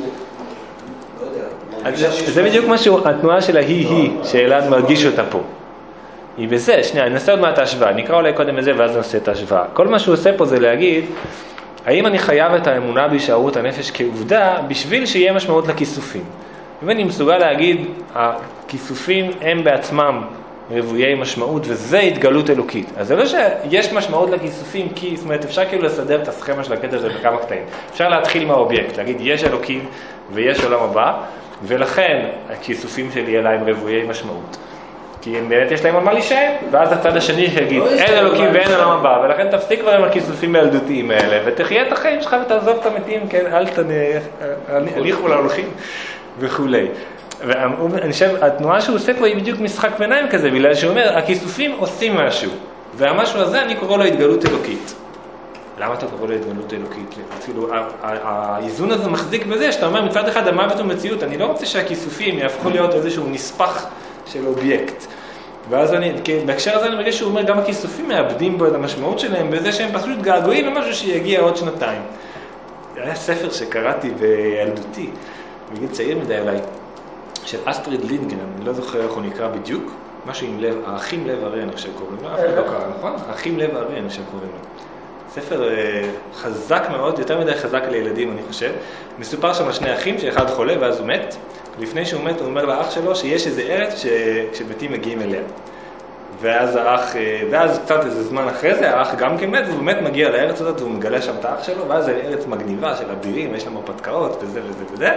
זה בדיוק משהו, התנועה של ההיא-היא, שאלעד מרגיש אותה פה. היא בזה, שנייה, אני נעשה עוד מעט ההשוואה, נקרא אולי קודם את זה ואז נעשה את ההשוואה. כל מה שהוא עושה פה זה להגיד, האם אני חייב את האמונה בהישארות הנפש כעובדה, בשביל שיהיה משמעות לכיסופים. ואני מסוגל להגיד, הכיסופים הם בעצמם רבויי משמעות, וזה התגלות אלוקית. אז זה לא שיש משמעות לכיסופים, כי זאת אומרת, אפשר כאילו לסדר את הסכמה של הקטע הזה בכמה קטעים. אפשר להתחיל מהאובייקט, להגיד, יש אלוקים ויש עולם הבא, ולכן הכיסופים שלי אליי הם רבויי משמעות. כי הם באמת יש להם על מה להישאר, ואז הצד השני יגיד, אין אלוקים ואין עולם הבא, ולכן תפסיק כבר עם הכיסופים הילדותיים האלה, ותחיה את החיים שלך ותעזוב את המתים, כן, אל תניחו להולכים וכולי. ואני חושב, התנועה שהוא עושה פה היא בדיוק משחק ביניים כזה, בגלל שהוא אומר, הכיסופים עושים משהו, והמשהו הזה אני קורא לו התגלות אלוקית. למה אתה קורא לו התגלות אלוקית? אפילו, האיזון הזה מחזיק בזה, שאתה אומר, מצד אחד המוות הוא מציאות, אני לא רוצה שהכיסופים יהפכו להיות איזשהו נספח של אובייקט. ואז אני, בהקשר הזה אני מרגיש שהוא אומר, גם הכיסופים מאבדים בו את המשמעות שלהם, בזה שהם פשוט געגועים למשהו שיגיע עוד שנתיים. זה היה ספר שקראתי בילדותי, בגיל צעיר מדי אולי, של אסטריד לינגרן, אני לא זוכר איך הוא נקרא בדיוק, משהו עם לב, האחים לב הרי אני חושב קוראים לו, אף לא קרא, נכון? האחים לב הרי אני חושב קוראים לו. ספר חזק מאוד, יותר מדי חזק לילדים אני חושב. מסופר שם על שני אחים שאחד חולה ואז הוא מת. לפני שהוא מת הוא אומר לאח שלו שיש איזה ארץ שמתים מגיעים אליה. ואז האח, ואז קצת איזה זמן אחרי זה, האח גם כן מת, והוא באמת מגיע לארץ הזאת, והוא מגלה שם את האח שלו, ואז זה ארץ מגניבה של אבירים, יש שם הרפתקאות וזה וזה וזה.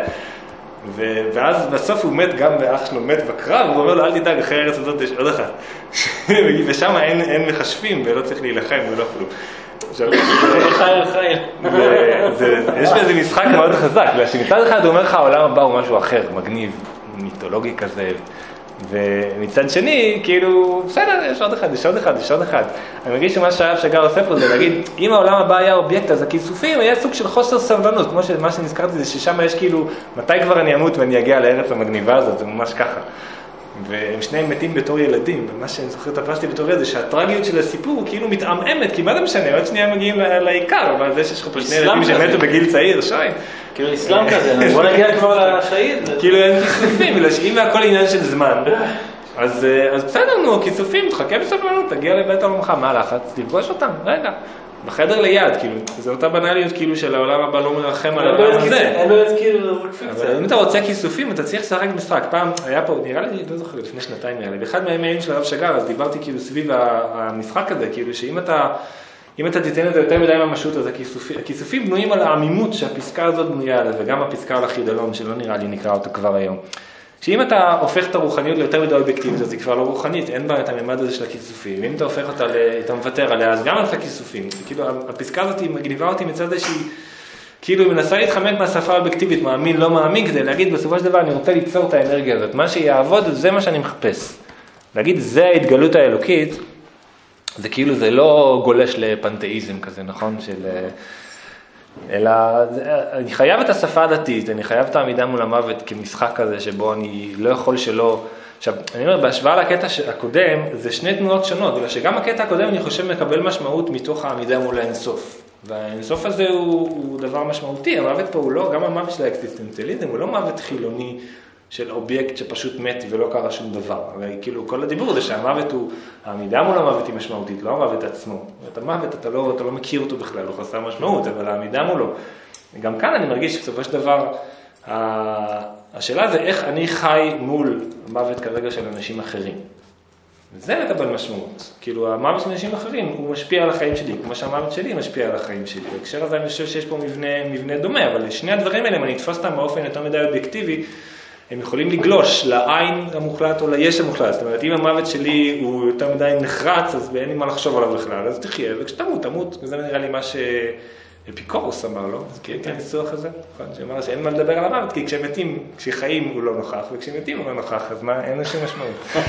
ואז בסוף הוא מת גם, והאח שלו מת בקרב, והוא אומר לו, אל תדאג, אחרי הארץ הזאת יש עוד אחד. ושם אין, אין מחשבים, ולא צריך להילחם, ולא כלום. חייל, חייל. יש בזה משחק מאוד חזק, שמצד אחד הוא אומר לך, העולם הבא הוא משהו אחר, מגניב, מיתולוגי כזה. ומצד שני, כאילו, בסדר, יש עוד אחד, יש עוד אחד, יש עוד אחד. אני מרגיש שמה שהרב שג"ר עושה פה זה להגיד, אם העולם הבא היה אובייקט, אז הכיסופים היה סוג של חוסר סבלנות, כמו שמה שנזכרתי זה ששם יש כאילו, מתי כבר אני אמות ואני אגיע לארץ המגניבה הזאת, זה ממש ככה. והם שניהם מתים בתור ילדים, ומה שאני זוכר תפסתי בתור ילד זה שהטרגיות של הסיפור כאילו מתעמעמת, כי מה זה משנה, עוד שנייה מגיעים לעיקר, אבל זה שיש לך פה שני ילדים שמתו בגיל צעיר, שוי. כאילו איסלאם כזה, בוא נגיע כבר לשהיד. כאילו הם כיסופים, בגלל שאם הכל עניין של זמן, אז בסדר, נו, כיסופים, תחכה בסבלנות, תגיע לבית עולמך, מה הלחץ? תפגוש אותם, רגע. בחדר ליד, כאילו, זו אותה בנאליות כאילו של העולם הבא לא מרחם על העולם הזה. אין לו איזה כאילו, זה קפיצה. אבל אם אתה רוצה כיסופים, אתה צריך לשחק משחק. פעם היה פה, נראה לי, לא זוכר, לפני שנתיים נראה לי, באחד מהימים של הרב שג"ר, אז דיברתי כאילו סביב המשחק הזה, כאילו שאם אתה, אם אתה תיתן את זה יותר מדי ממשות, אז הכיסופים, הכיסופים בנויים על העמימות שהפסקה הזאת בנויה עליה, וגם הפסקה על החידלון, שלא נראה לי נקרא אותה כבר היום. שאם אתה הופך את הרוחניות ליותר מדי אובייקטיבית, אז היא כבר לא רוחנית, אין בה את הממד הזה של הכיסופים. ואם אתה הופך אותה, אתה מוותר עליה, אז גם על הכיסופים. כאילו, הפסקה הזאת היא מגניבה אותי מצד זה שהיא, כאילו, מנסה להתחמק מהשפה האובייקטיבית, מאמין, לא מאמין, כדי להגיד בסופו של דבר, אני רוצה ליצור את האנרגיה הזאת. מה שיעבוד, זה מה שאני מחפש. להגיד, זה ההתגלות האלוקית, זה כאילו, זה לא גולש לפנתאיזם כזה, נכון? של... אלא אני חייב את השפה הדתית, אני חייב את העמידה מול המוות כמשחק כזה שבו אני לא יכול שלא... עכשיו, אני אומר, בהשוואה לקטע הקודם, זה שני תנועות שונות, בגלל שגם הקטע הקודם אני חושב מקבל משמעות מתוך העמידה מול האינסוף. והאינסוף הזה הוא, הוא דבר משמעותי, המוות פה הוא לא, גם המוות של האקסיסטנציאליזם, הוא לא מוות חילוני של אובייקט שפשוט מת ולא קרה שום דבר. הרי כאילו כל הדיבור זה שהמוות הוא, העמידה מול המוות היא משמעותית, לא המוות עצמו. את המוות אתה לא, אתה לא מכיר אותו בכלל, הוא חסר משמעות, אבל העמידה מולו. גם כאן אני מרגיש שבסופו של דבר, השאלה זה איך אני חי מול המוות כרגע של אנשים אחרים. וזה מקבל משמעות. כאילו המוות של אנשים אחרים הוא משפיע על החיים שלי, כמו שהמוות שלי משפיע על החיים שלי. בהקשר הזה אני חושב שיש פה מבנה, מבנה דומה, אבל שני הדברים האלה, אם אני אתפוס אותם באופן יותר מדי אובייקטיבי, הם יכולים לגלוש לעין המוחלט או ליש המוחלט. זאת אומרת, אם המוות שלי הוא יותר מדי נחרץ, אז אין לי מה לחשוב עליו בכלל, אז תחיה, וכשתמות, תמות. וזה נראה לי מה שאפיקורוס אמר לו, אז כי הייתי הניסוח הזה, שאמר שאין מה לדבר על המוות, כי כשמתים, כשחיים הוא לא נוכח, וכשמתים הוא לא נוכח, אז מה, אין לשום משמעות.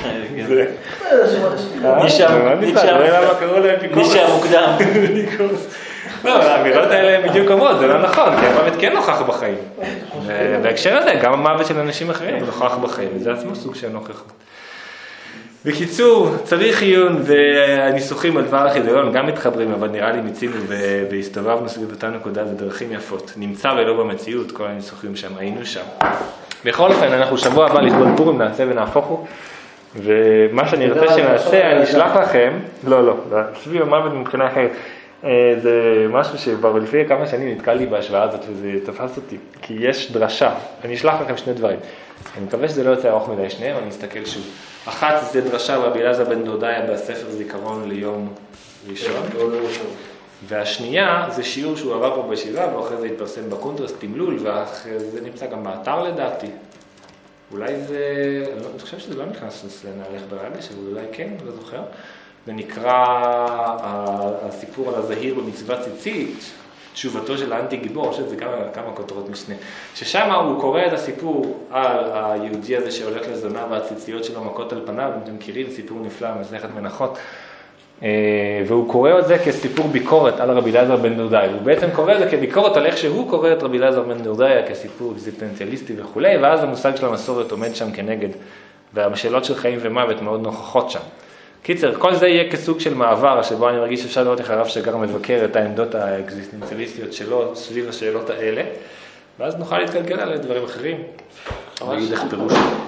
נישה מוקדם. לא, האמירות האלה הן בדיוק אומרות, זה לא נכון, כי המוות כן נוכח בחיים. בהקשר הזה, גם המוות של אנשים אחרים הוא נוכח בחיים, וזה עצמו סוג של נוכחות. בקיצור, צריך עיון, והניסוחים על דבר החידלון גם מתחברים, אבל נראה לי מצינו והסתובבנו סביב אותה נקודה בדרכים יפות. נמצא ולא במציאות, כל הניסוחים שם, היינו שם. בכל אופן, אנחנו שבוע הבא לכבוד פורים נעשה ונהפוכו, ומה שאני רוצה שנעשה, אני אשלח לכם, לא, לא, סביב המוות מבחינה אחרת. זה משהו שכבר לפני כמה שנים נתקל לי בהשוואה הזאת וזה תפס אותי, כי יש דרשה, אני אשלח לכם שני דברים, אני מקווה שזה לא יוצא ארוך מדי שניהם, אני אסתכל שוב. אחת זה דרשה רבי אלעזר בן דודאיה בספר זיכרון ליום ראשון, והשנייה זה שיעור שהוא עבר פה בישיבה ואחרי זה התפרסם בקונטרס תמלול, וזה נמצא גם באתר לדעתי. אולי זה, אני חושב שזה לא נכנס לנהלך ברגש, אבל אולי כן, לא זוכר. זה נקרא הסיפור על הזהיר במצוות ציצית, תשובתו של האנטי גיבור, שזה כמה, כמה כותרות משנה. ששם הוא קורא את הסיפור על היהודי הזה שהולך לזונה והציציות שלו מכות על פניו, אתם מכירים, סיפור נפלא, מסכת מנחות. והוא קורא את זה כסיפור ביקורת על רבי אלעזר בן דודאיה. הוא בעצם קורא את זה כביקורת על איך שהוא קורא את רבי אלעזר בן דודאיה כסיפור אקזיסטנציאליסטי וכו', ואז המושג של המסורת עומד שם כנגד, והשאלות של חיים ומוות מאוד נוכחות שם. קיצר, כל זה יהיה כסוג של מעבר, שבו אני מרגיש שאפשר לראות איך הרב שג"ר מבקר את העמדות האקזיסטנציאליסטיות שלו סביב השאלות האלה, ואז נוכל להתגלגל על דברים אחרים. נגיד איך פירוש.